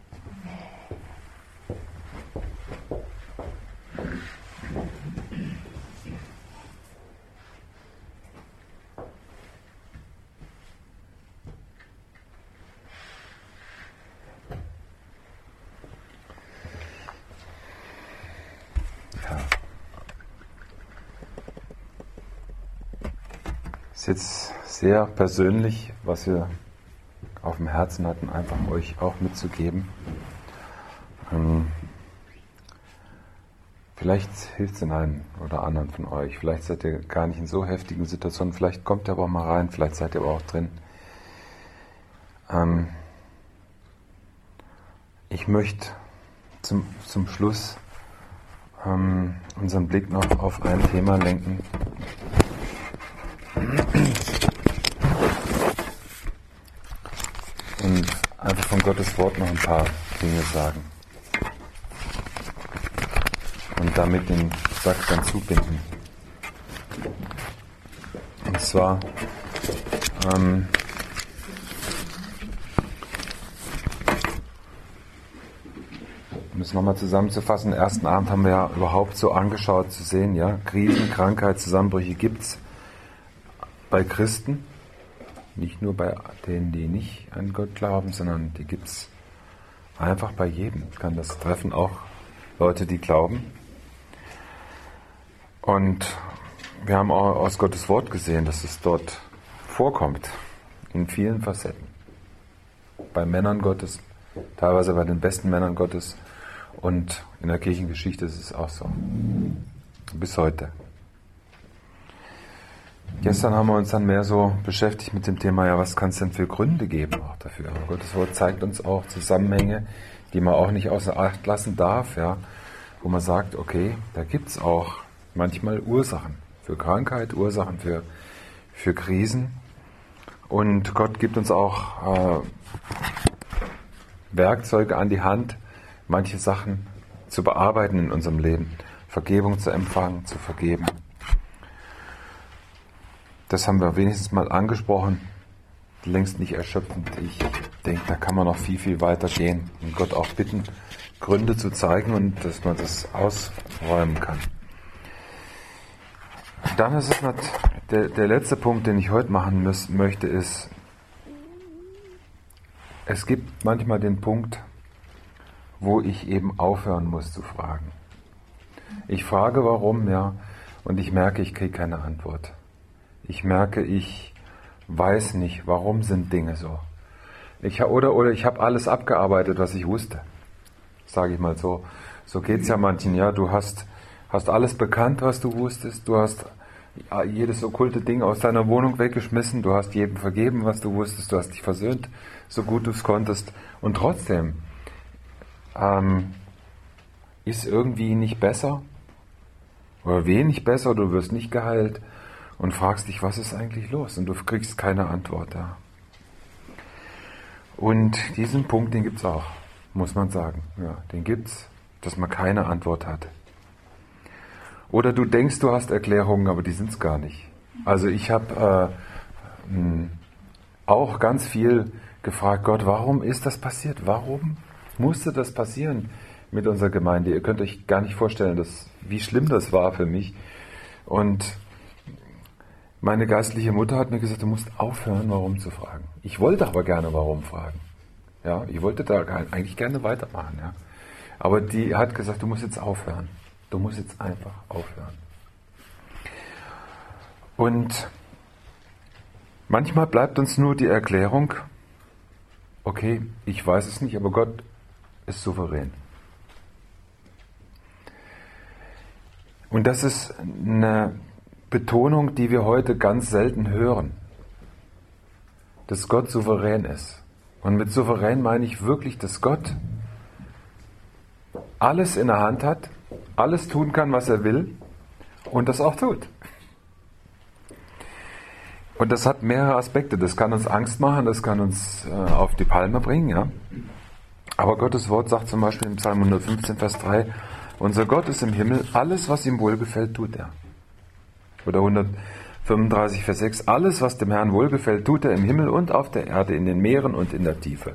Ist jetzt sehr persönlich, was wir auf dem Herzen hatten, einfach euch auch mitzugeben. Ähm, vielleicht hilft es den einen oder anderen von euch. Vielleicht seid ihr gar nicht in so heftigen Situationen. Vielleicht kommt ihr aber mal rein. Vielleicht seid ihr aber auch drin. Ähm, ich möchte zum, zum Schluss ähm, unseren Blick noch auf ein Thema lenken. Und einfach von Gottes Wort noch ein paar Dinge sagen. Und damit den Sack dann zubinden. Und zwar, ähm, um es nochmal zusammenzufassen, den ersten Abend haben wir ja überhaupt so angeschaut zu sehen, ja, Krisen, Krankheit, Zusammenbrüche gibt's bei Christen, nicht nur bei denen, die nicht an Gott glauben, sondern die gibt es einfach bei jedem. Kann das treffen auch Leute, die glauben. Und wir haben auch aus Gottes Wort gesehen, dass es dort vorkommt, in vielen Facetten. Bei Männern Gottes, teilweise bei den besten Männern Gottes, und in der Kirchengeschichte ist es auch so. Bis heute. Gestern haben wir uns dann mehr so beschäftigt mit dem Thema, ja, was kann es denn für Gründe geben auch dafür? Gottes Wort zeigt uns auch Zusammenhänge, die man auch nicht außer Acht lassen darf, ja, wo man sagt, okay, da gibt es auch manchmal Ursachen für Krankheit, Ursachen für, für Krisen. Und Gott gibt uns auch äh, Werkzeuge an die Hand, manche Sachen zu bearbeiten in unserem Leben, Vergebung zu empfangen, zu vergeben. Das haben wir wenigstens mal angesprochen, längst nicht erschöpfend. Ich denke, da kann man noch viel, viel weiter gehen und Gott auch bitten, Gründe zu zeigen und dass man das ausräumen kann. Dann ist es nicht, der, der letzte Punkt, den ich heute machen muss, möchte, ist, es gibt manchmal den Punkt, wo ich eben aufhören muss zu fragen. Ich frage warum, ja, und ich merke, ich kriege keine Antwort. Ich merke, ich weiß nicht, warum sind Dinge so. Ich, oder, oder ich habe alles abgearbeitet, was ich wusste, sage ich mal so. So geht es ja manchen, ja, du hast, hast alles bekannt, was du wusstest, du hast jedes okkulte Ding aus deiner Wohnung weggeschmissen, du hast jedem vergeben, was du wusstest, du hast dich versöhnt, so gut du es konntest, und trotzdem ähm, ist irgendwie nicht besser oder wenig besser, du wirst nicht geheilt und fragst dich, was ist eigentlich los, und du kriegst keine Antwort da. Und diesen Punkt, den gibt es auch, muss man sagen, ja, den gibt es, dass man keine Antwort hat. Oder du denkst, du hast Erklärungen, aber die sind es gar nicht. Also ich habe äh, auch ganz viel gefragt, Gott, warum ist das passiert? Warum musste das passieren mit unserer Gemeinde? Ihr könnt euch gar nicht vorstellen, dass, wie schlimm das war für mich. Und meine geistliche Mutter hat mir gesagt, du musst aufhören, warum zu fragen. Ich wollte aber gerne warum fragen. Ja, ich wollte da eigentlich gerne weitermachen. Ja. Aber die hat gesagt, du musst jetzt aufhören. Du musst jetzt einfach aufhören. Und manchmal bleibt uns nur die Erklärung, okay, ich weiß es nicht, aber Gott ist souverän. Und das ist eine Betonung, die wir heute ganz selten hören, dass Gott souverän ist. Und mit souverän meine ich wirklich, dass Gott alles in der Hand hat, alles tun kann, was er will, und das auch tut. Und das hat mehrere Aspekte. Das kann uns Angst machen, das kann uns äh, auf die Palme bringen. Ja? Aber Gottes Wort sagt zum Beispiel im Psalm hundertfünfzehn, Vers drei, unser Gott ist im Himmel, alles, was ihm wohlgefällt, tut er. Oder hundertfünfunddreißig, Vers sechs, alles, was dem Herrn wohlgefällt, tut er im Himmel und auf der Erde, in den Meeren und in der Tiefe.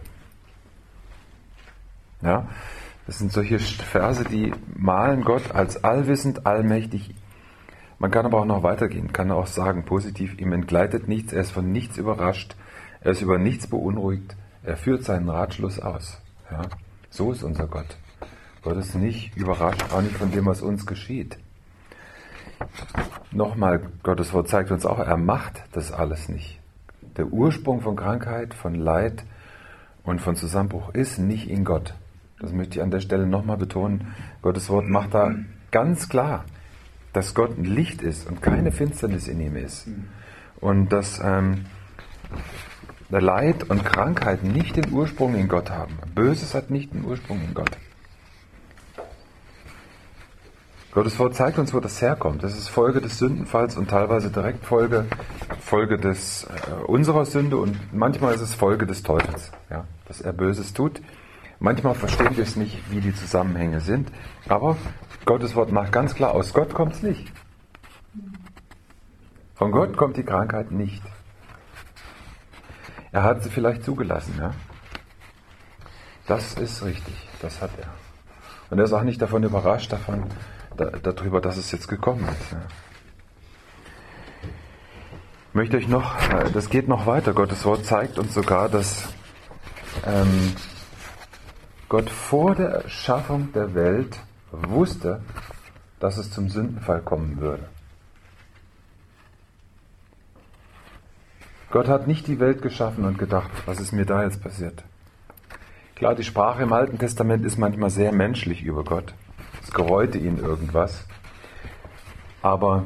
Ja? Das sind solche Verse, die malen Gott als allwissend, allmächtig. Man kann aber auch noch weitergehen, kann auch sagen, positiv, ihm entgleitet nichts, er ist von nichts überrascht, er ist über nichts beunruhigt, er führt seinen Ratschluss aus. Ja? So ist unser Gott. Gott ist nicht überrascht, auch nicht von dem, was uns geschieht. Nochmal, Gottes Wort zeigt uns auch, er macht das alles nicht. Der Ursprung von Krankheit, von Leid und von Zusammenbruch ist nicht in Gott. Das möchte ich an der Stelle nochmal betonen. Gottes Wort macht da ganz klar, dass Gott ein Licht ist und keine Finsternis in ihm ist. Und dass ähm, der Leid und Krankheit nicht den Ursprung in Gott haben. Böses hat nicht den Ursprung in Gott. Gottes Wort zeigt uns, wo das herkommt. Das ist Folge des Sündenfalls und teilweise direkt Folge, Folge des, äh, unserer Sünde, und manchmal ist es Folge des Teufels, ja, dass er Böses tut. Manchmal verstehen wir es nicht, wie die Zusammenhänge sind, aber Gottes Wort macht ganz klar, aus Gott kommt es nicht. Von Gott kommt die Krankheit nicht. Er hat sie vielleicht zugelassen, ja. Das ist richtig, das hat er. Und er ist auch nicht davon überrascht, davon, da, darüber, dass es jetzt gekommen ist. Ja. Ich möchte euch noch, das geht noch weiter, Gottes Wort zeigt uns sogar, dass ähm, Gott vor der Erschaffung der Welt wusste, dass es zum Sündenfall kommen würde. Gott hat nicht die Welt geschaffen und gedacht, was ist mir da jetzt passiert? Klar, die Sprache im Alten Testament ist manchmal sehr menschlich über Gott. Es gereute ihn irgendwas. Aber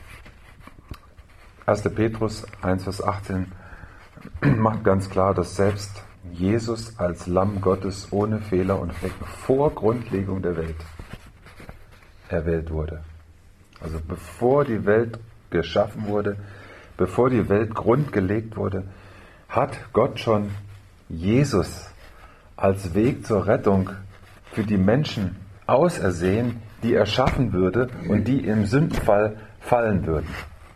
erster Petrus eins, Vers achtzehn macht ganz klar, dass selbst Jesus als Lamm Gottes ohne Fehler und Flecken vor Grundlegung der Welt erwählt wurde. Also bevor die Welt geschaffen wurde, bevor die Welt grundgelegt wurde, hat Gott schon Jesus als Weg zur Rettung für die Menschen ausersehen, die er schaffen würde und die im Sündenfall fallen würden.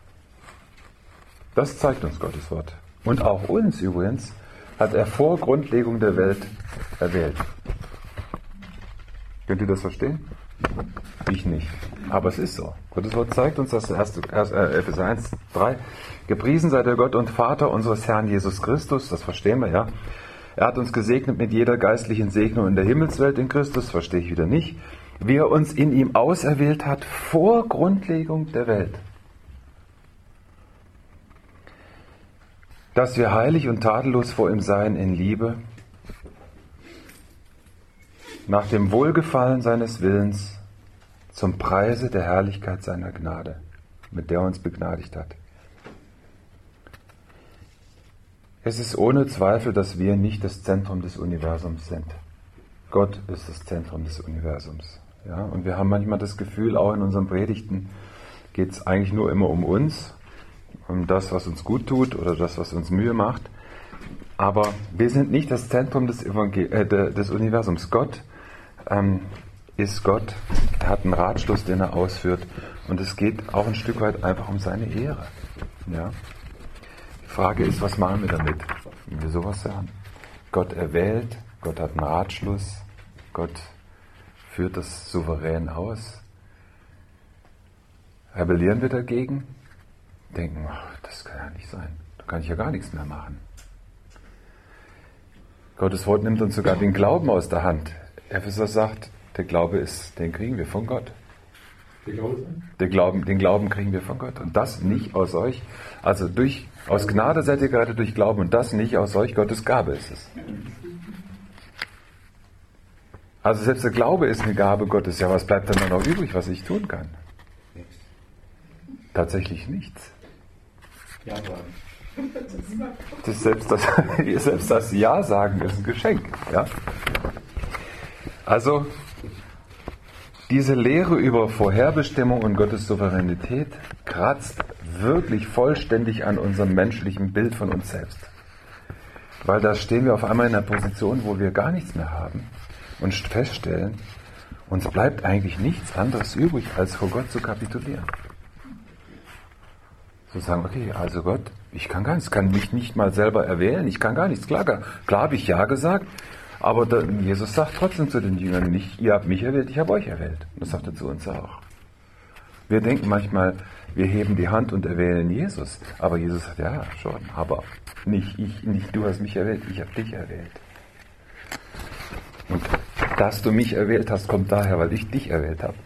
Das zeigt uns Gottes Wort. Und auch uns übrigens hat er vor Grundlegung der Welt erwählt. Könnt ihr das verstehen? Ich nicht. Aber es ist so. Gottes Wort zeigt uns, dass erst, erst, äh, Epheser eins, drei, gepriesen sei der Gott und Vater unseres Herrn Jesus Christus, das verstehen wir, ja. Er hat uns gesegnet mit jeder geistlichen Segnung in der Himmelswelt in Christus, verstehe ich wieder nicht, wie er uns in ihm auserwählt hat vor Grundlegung der Welt. Dass wir heilig und tadellos vor ihm seien in Liebe, nach dem Wohlgefallen seines Willens, zum Preise der Herrlichkeit seiner Gnade, mit der er uns begnadigt hat. Es ist ohne Zweifel, dass wir nicht das Zentrum des Universums sind. Gott ist das Zentrum des Universums. Ja? Und wir haben manchmal das Gefühl, auch in unseren Predigten geht es eigentlich nur immer um uns, um das, was uns gut tut oder das, was uns Mühe macht. Aber wir sind nicht das Zentrum des, Evangel- äh, des Universums. Gott ähm, ist Gott. Er hat einen Ratschluss, den er ausführt. Und es geht auch ein Stück weit einfach um seine Ehre. Ja? Die Frage ist, was machen wir damit, wenn wir sowas sagen? Gott erwählt, Gott hat einen Ratschluss, Gott führt das souverän aus. Rebellieren wir dagegen? Denken, ach, das kann ja nicht sein. Da kann ich ja gar nichts mehr machen. Gottes Wort nimmt uns sogar den Glauben aus der Hand. Epheser sagt, der Glaube ist, den kriegen wir von Gott. Der Glauben, den Glauben kriegen wir von Gott. Und das nicht aus euch. Also durch, aus Gnade seid ihr gerettet durch Glauben und das nicht aus euch. Gottes Gabe ist es. Also selbst der Glaube ist eine Gabe Gottes. Ja, was bleibt dann noch übrig, was ich tun kann? Tatsächlich nichts. Ja sagen. Das selbst, das, selbst das Ja sagen ist ein Geschenk. Ja? Also, diese Lehre über Vorherbestimmung und Gottes Souveränität kratzt wirklich vollständig an unserem menschlichen Bild von uns selbst. Weil da stehen wir auf einmal in einer Position, wo wir gar nichts mehr haben und feststellen, uns bleibt eigentlich nichts anderes übrig, als vor Gott zu kapitulieren. Zu sagen, okay, also Gott, ich kann gar nichts, kann mich nicht mal selber erwählen, ich kann gar nichts. Klar, klar habe ich Ja gesagt, aber da, Jesus sagt trotzdem zu den Jüngern nicht, ihr habt mich erwählt, ich habe euch erwählt. Das sagt er zu uns auch. Wir denken manchmal, wir heben die Hand und erwählen Jesus, aber Jesus sagt, ja, schon, aber nicht ich, nicht du hast mich erwählt, ich habe dich erwählt. Und dass du mich erwählt hast, kommt daher, weil ich dich erwählt habe.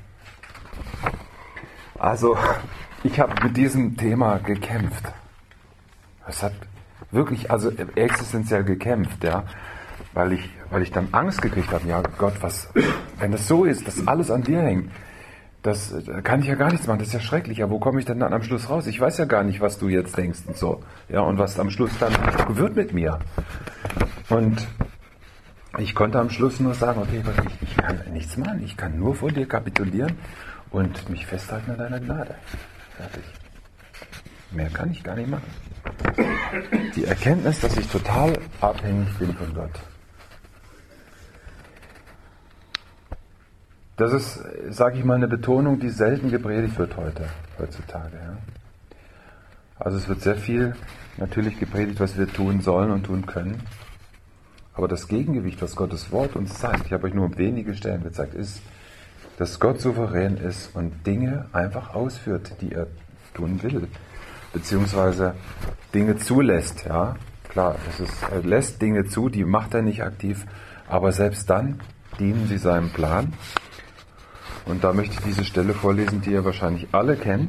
Also, ich habe mit diesem Thema gekämpft. Es hat wirklich, also existenziell gekämpft, ja, weil ich, weil ich dann Angst gekriegt habe. Ja, Gott, was, wenn das so ist, dass alles an dir hängt, das da kann ich ja gar nichts machen. Das ist ja schrecklich. Ja, wo komme ich denn dann am Schluss raus? Ich weiß ja gar nicht, was du jetzt denkst und so, ja, und was am Schluss dann wird mit mir. Und ich konnte am Schluss nur sagen, okay, Gott, ich, ich kann nichts machen. Ich kann nur vor dir kapitulieren und mich festhalten an deiner Gnade. Fertig. Mehr kann ich gar nicht machen. Die Erkenntnis, dass ich total abhängig bin von Gott. Das ist, sage ich mal, eine Betonung, die selten gepredigt wird heute, heutzutage. Ja. Also es wird sehr viel natürlich gepredigt, was wir tun sollen und tun können. Aber das Gegengewicht, was Gottes Wort uns zeigt, ich habe euch nur wenige Stellen gezeigt, ist, dass Gott souverän ist und Dinge einfach ausführt, die er tun will, beziehungsweise Dinge zulässt. Ja, klar, es ist, er lässt Dinge zu, die macht er nicht aktiv, aber selbst dann dienen sie seinem Plan. Und da möchte ich diese Stelle vorlesen, die ihr wahrscheinlich alle kennt.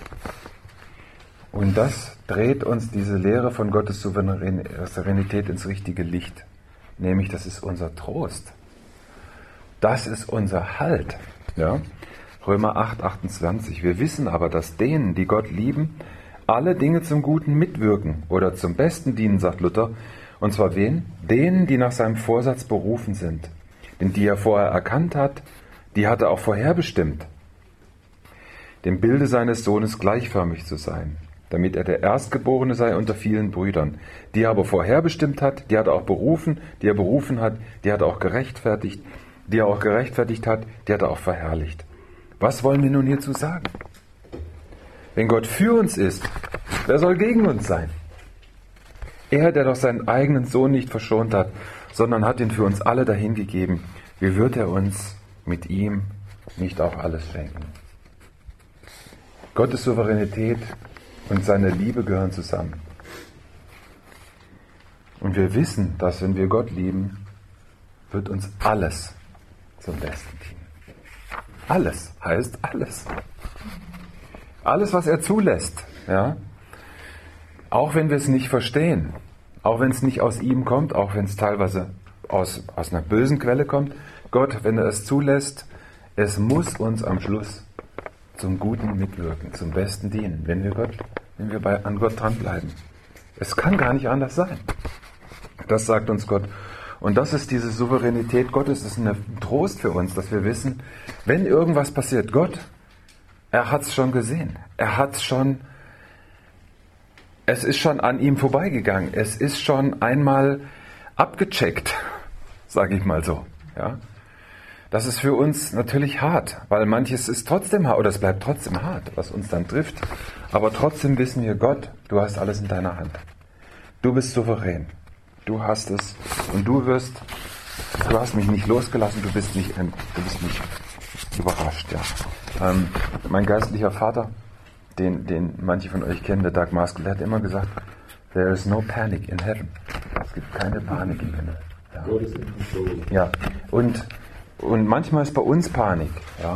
Und das dreht uns diese Lehre von Gottes Souveränität ins richtige Licht. Nämlich, das ist unser Trost. Das ist unser Halt. Ja? Römer acht, achtundzwanzig. Wir wissen aber, dass denen, die Gott lieben, alle Dinge zum Guten mitwirken oder zum Besten dienen, sagt Luther. Und zwar wen? Denen, die nach seinem Vorsatz berufen sind. Denn die er vorher erkannt hat, die hat er auch vorherbestimmt, dem Bilde seines Sohnes gleichförmig zu sein, damit er der Erstgeborene sei unter vielen Brüdern. Die er aber vorherbestimmt hat, die hat er auch berufen, die er berufen hat, die hat er auch gerechtfertigt, die er auch gerechtfertigt hat, die hat er auch verherrlicht. Was wollen wir nun hierzu sagen? Wenn Gott für uns ist, wer soll gegen uns sein? Er, der doch seinen eigenen Sohn nicht verschont hat, sondern hat ihn für uns alle dahingegeben, wie wird er uns mit ihm nicht auch alles schenken? Gottes Souveränität und seine Liebe gehören zusammen. Und wir wissen, dass wenn wir Gott lieben, wird uns alles zum Besten dienen. Alles heißt alles. Alles, was er zulässt, ja, auch wenn wir es nicht verstehen, auch wenn es nicht aus ihm kommt, auch wenn es teilweise aus, aus einer bösen Quelle kommt, Gott, wenn er es zulässt, es muss uns am Schluss zum Guten mitwirken, zum Besten dienen, wenn wir, Gott, wenn wir bei, an Gott dranbleiben. Es kann gar nicht anders sein. Das sagt uns Gott. Und das ist diese Souveränität Gottes, das ist ein Trost für uns, dass wir wissen, wenn irgendwas passiert, Gott, er hat es schon gesehen. Er hat es schon, es ist schon an ihm vorbeigegangen. Es ist schon einmal abgecheckt, sage ich mal so. Ja? Das ist für uns natürlich hart, weil manches ist trotzdem hart, oder es bleibt trotzdem hart, was uns dann trifft. Aber trotzdem wissen wir, Gott, du hast alles in deiner Hand. Du bist souverän. Du hast es und du wirst, du hast mich nicht losgelassen, du bist nicht, du bist nicht überrascht. Ja. Ähm, mein geistlicher Vater, den, den manche von euch kennen, der Doug Maskell, der hat immer gesagt, there is no panic in heaven. Es gibt keine Panik im Himmel. Ja, ja. Und, und manchmal ist bei uns Panik. Ja.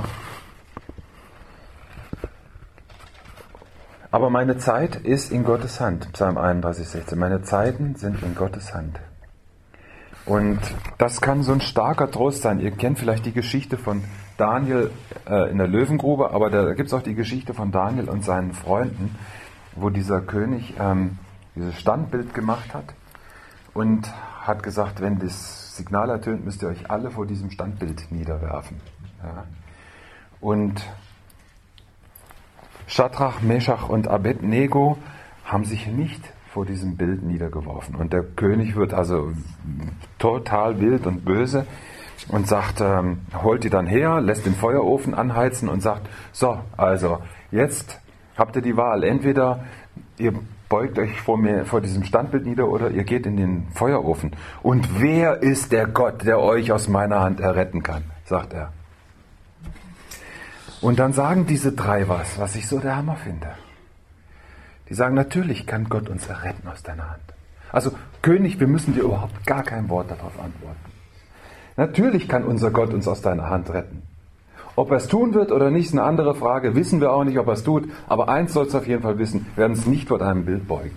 Aber meine Zeit ist in Gottes Hand, Psalm einunddreißig, sechzehn. Meine Zeiten sind in Gottes Hand. Und das kann so ein starker Trost sein. Ihr kennt vielleicht die Geschichte von Daniel äh, in der Löwengrube, aber da gibt es auch die Geschichte von Daniel und seinen Freunden, wo dieser König ähm, dieses Standbild gemacht hat und hat gesagt, wenn das Signal ertönt, müsst ihr euch alle vor diesem Standbild niederwerfen. Ja. Und Schadrach, Meschach und Abednego haben sich nicht vor diesem Bild niedergeworfen. Und der König wird also total wild und böse und sagt, ähm, holt die dann her, lässt den Feuerofen anheizen und sagt, so, also jetzt habt ihr die Wahl. Entweder ihr beugt euch vor, mir, vor diesem Standbild nieder oder ihr geht in den Feuerofen. Und wer ist der Gott, der euch aus meiner Hand erretten kann, sagt er. Und dann sagen diese drei was, was ich so der Hammer finde. Die sagen, natürlich kann Gott uns erretten aus deiner Hand. Also König, wir müssen dir überhaupt gar kein Wort darauf antworten. Natürlich kann unser Gott uns aus deiner Hand retten. Ob er es tun wird oder nicht, ist eine andere Frage. Wissen wir auch nicht, ob er es tut. Aber eins sollst du auf jeden Fall wissen, wir werden uns nicht vor deinem Bild beugen.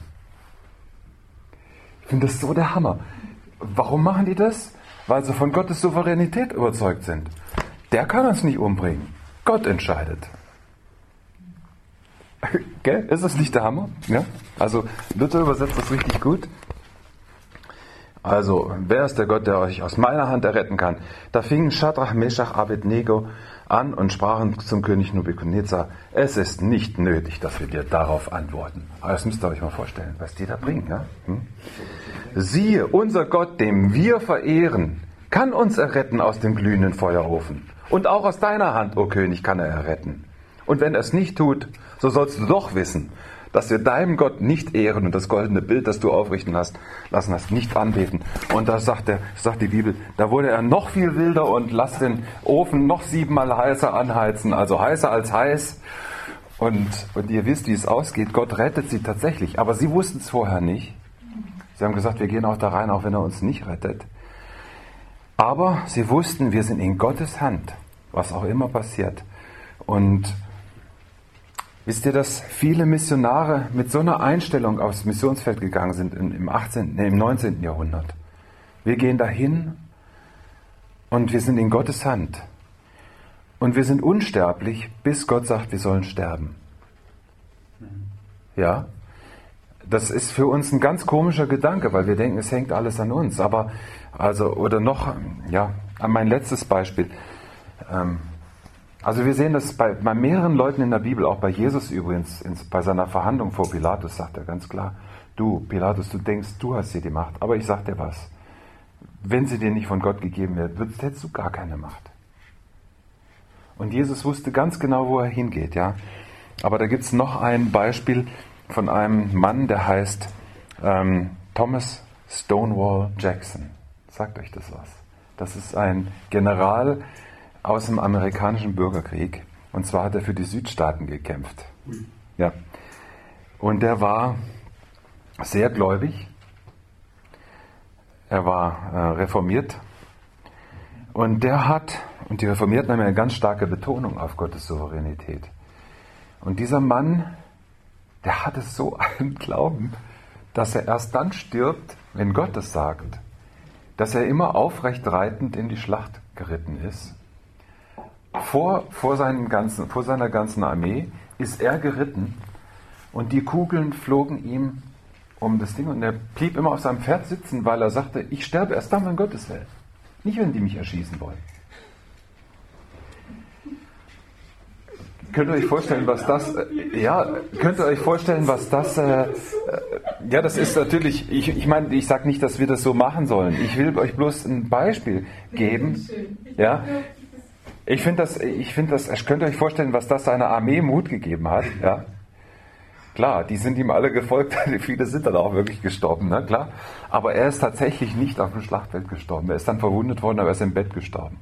Ich finde das so der Hammer. Warum machen die das? Weil sie von Gottes Souveränität überzeugt sind. Der kann uns nicht umbringen. Gott entscheidet. Gell? Ist das nicht der Hammer? Ja? Also Luther übersetzt das richtig gut. Also, wer ist der Gott, der euch aus meiner Hand erretten kann? Da fingen Schadrach, Meschach, Abednego an und sprachen zum König Nebukadnezar, es ist nicht nötig, dass wir dir darauf antworten. Aber das müsst ihr euch mal vorstellen, was die da bringen. Ja? Hm? Siehe, unser Gott, dem wir verehren, kann uns erretten aus dem glühenden Feuerofen. Und auch aus deiner Hand, o König, kann er erretten. Und wenn er es nicht tut, so sollst du doch wissen, dass wir deinem Gott nicht ehren und das goldene Bild, das du aufrichten hast, lassen hast, nicht anbeten. Und da sagt, der, sagt die Bibel, da wurde er noch viel wilder und lass den Ofen noch siebenmal heißer anheizen, also heißer als heiß. Und, und ihr wisst, wie es ausgeht, Gott rettet sie tatsächlich. Aber sie wussten es vorher nicht. Sie haben gesagt, wir gehen auch da rein, auch wenn er uns nicht rettet. Aber sie wussten, wir sind in Gottes Hand, was auch immer passiert. Und wisst ihr, dass viele Missionare mit so einer Einstellung aufs Missionsfeld gegangen sind im achtzehnten, nee, im neunzehnten Jahrhundert? Wir gehen dahin und wir sind in Gottes Hand. Und wir sind unsterblich, bis Gott sagt, wir sollen sterben. Ja? Das ist für uns ein ganz komischer Gedanke, weil wir denken, es hängt alles an uns. Aber, also, oder noch, ja, an mein letztes Beispiel. Ähm, Also wir sehen das bei, bei mehreren Leuten in der Bibel, auch bei Jesus übrigens, ins, bei seiner Verhandlung vor Pilatus sagt er ganz klar, du Pilatus, du denkst, du hast hier die Macht, aber ich sag dir was, wenn sie dir nicht von Gott gegeben wird, hättest du gar keine Macht. Und Jesus wusste ganz genau, wo er hingeht, ja. Aber da gibt es noch ein Beispiel von einem Mann, der heißt ähm, Thomas Stonewall Jackson. Sagt euch das was? Das ist ein General, aus dem amerikanischen Bürgerkrieg. Und zwar hat er für die Südstaaten gekämpft. Ja. Und der war sehr gläubig. Er war äh, reformiert. Und der hat, und die Reformierten haben ja eine ganz starke Betonung auf Gottes Souveränität. Und dieser Mann, der hatte so einen Glauben, dass er erst dann stirbt, wenn Gott es sagt. Dass er immer aufrecht reitend in die Schlacht geritten ist. Vor, vor, seinen ganzen, vor seiner ganzen Armee ist er geritten und die Kugeln flogen ihm um das Ding und er blieb immer auf seinem Pferd sitzen, weil er sagte, ich sterbe erst dann, wenn Gott es will. Nicht, wenn die mich erschießen wollen. Könnt ihr euch vorstellen, was das, äh, ja, könnt ihr euch vorstellen, was das, äh, äh, ja, das ist natürlich, ich, ich meine, ich sage nicht, dass wir das so machen sollen. Ich will euch bloß ein Beispiel geben, ja. Ich finde das, ich finde das, könnt ihr euch vorstellen, was das seiner Armee Mut gegeben hat, ja. Klar, die sind ihm alle gefolgt, viele sind dann auch wirklich gestorben, ne, klar. Aber er ist tatsächlich nicht auf dem Schlachtfeld gestorben. Er ist dann verwundet worden, aber er ist im Bett gestorben.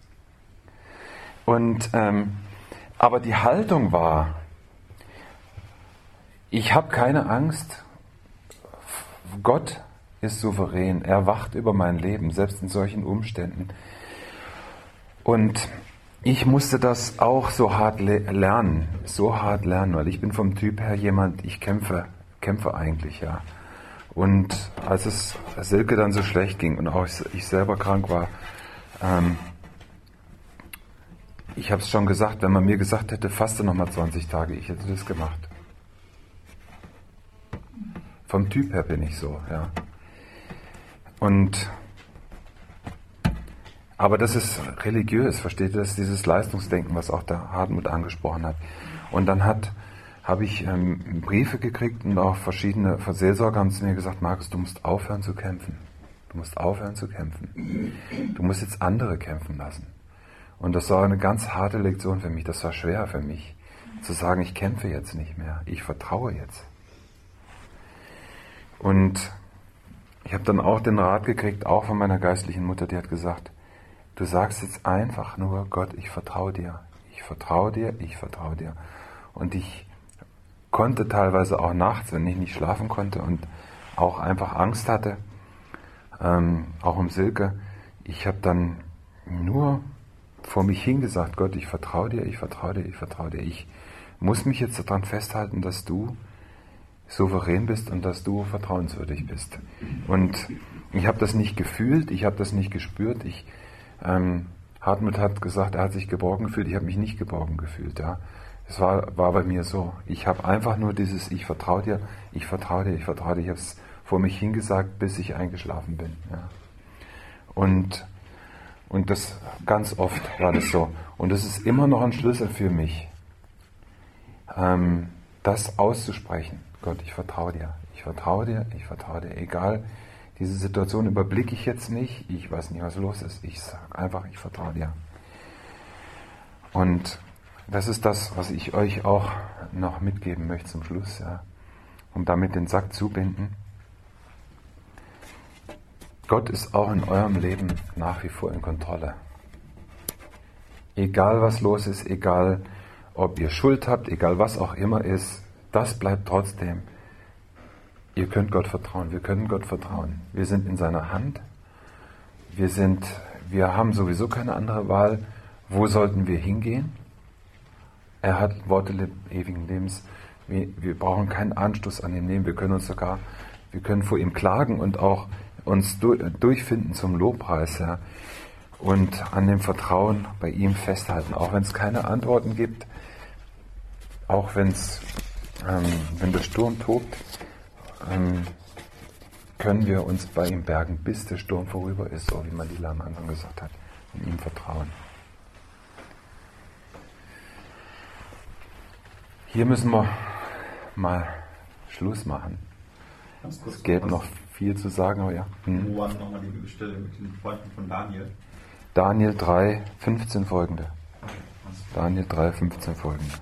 Und, ähm, aber die Haltung war, ich habe keine Angst, Gott ist souverän, er wacht über mein Leben, selbst in solchen Umständen. Und ich musste das auch so hart le- lernen, so hart lernen, weil ich bin vom Typ her jemand, ich kämpfe, kämpfe eigentlich, ja. Und als es Silke dann so schlecht ging und auch ich selber krank war, ähm, ich habe es schon gesagt, wenn man mir gesagt hätte, faste nochmal zwanzig Tage, ich hätte das gemacht. Vom Typ her bin ich so, ja. Und, aber das ist religiös, versteht ihr, das ist dieses Leistungsdenken, was auch der Hartmut angesprochen hat. Und dann hat, habe ich ähm, Briefe gekriegt und auch verschiedene Seelsorger haben zu mir gesagt, Markus, du musst aufhören zu kämpfen. Du musst aufhören zu kämpfen. Du musst jetzt andere kämpfen lassen. Und das war eine ganz harte Lektion für mich, das war schwer für mich, zu sagen, ich kämpfe jetzt nicht mehr, ich vertraue jetzt. Und ich habe dann auch den Rat gekriegt, auch von meiner geistlichen Mutter, die hat gesagt, du sagst jetzt einfach nur, Gott, ich vertraue dir, ich vertraue dir, ich vertraue dir. Und ich konnte teilweise auch nachts, wenn ich nicht schlafen konnte und auch einfach Angst hatte, ähm, auch um Silke, ich habe dann nur vor mich hingesagt, Gott, ich vertraue dir, ich vertraue dir, ich vertraue dir. Ich muss mich jetzt daran festhalten, dass du souverän bist und dass du vertrauenswürdig bist. Und ich habe das nicht gefühlt, ich habe das nicht gespürt. Ich, ähm, Hartmut hat gesagt, er hat sich geborgen gefühlt, ich habe mich nicht geborgen gefühlt. Ja. Es war, war bei mir so. Ich habe einfach nur dieses, ich vertraue dir, ich vertraue dir, ich vertraue dir. Ich habe es vor mich hingesagt, bis ich eingeschlafen bin. Ja. Und Und das ganz oft war das so. Und das ist immer noch ein Schlüssel für mich, ähm, das auszusprechen. Gott, ich vertraue dir, ich vertraue dir, ich vertraue dir. Egal, diese Situation überblicke ich jetzt nicht, ich weiß nicht, was los ist. Ich sage einfach, ich vertraue dir. Und das ist das, was ich euch auch noch mitgeben möchte zum Schluss, ja, um damit den Sack zubinden. Gott ist auch in eurem Leben nach wie vor in Kontrolle. Egal was los ist, egal ob ihr Schuld habt, egal was auch immer ist, das bleibt trotzdem. Ihr könnt Gott vertrauen, wir können Gott vertrauen. Wir sind in seiner Hand. Wir sind, wir haben sowieso keine andere Wahl. Wo sollten wir hingehen? Er hat Worte ewigen Lebens. Wir, wir brauchen keinen Anstoß an ihm nehmen. Wir können uns sogar, wir können vor ihm klagen und auch uns durchfinden zum Lobpreis, ja, und an dem Vertrauen bei ihm festhalten, auch wenn es keine Antworten gibt, auch wenn's, ähm, wenn der Sturm tobt, ähm, können wir uns bei ihm bergen, bis der Sturm vorüber ist, so wie Manila am Anfang gesagt hat, und ihm vertrauen. Hier müssen wir mal Schluss machen. Es gäbe noch viel zu sagen, aber ja. Hm. Wo war nochmal die Bibelstelle mit den Freunden von Daniel? Daniel drei, fünfzehn folgende. Daniel drei, fünfzehn folgende.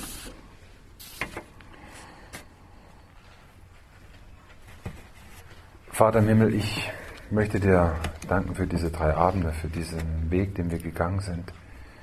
Vater im Himmel, ich möchte dir danken für diese drei Abende, für diesen Weg, den wir gegangen sind.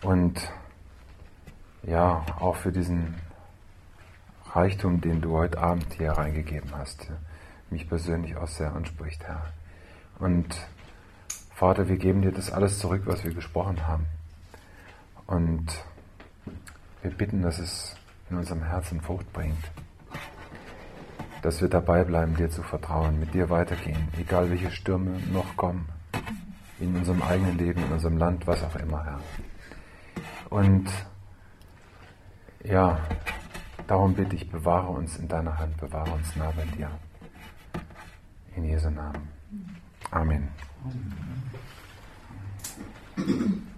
Und ja, auch für diesen Reichtum, den du heute Abend hier reingegeben hast, mich persönlich auch sehr anspricht, Herr. Und Vater, wir geben dir das alles zurück, was wir gesprochen haben. Und wir bitten, dass es in unserem Herzen Frucht bringt. Dass wir dabei bleiben, dir zu vertrauen, mit dir weitergehen, egal welche Stürme noch kommen. In unserem eigenen Leben, in unserem Land, was auch immer, Herr. Und ja, darum bitte ich, bewahre uns in deiner Hand, bewahre uns nah bei dir. In Jesu Namen. Amen.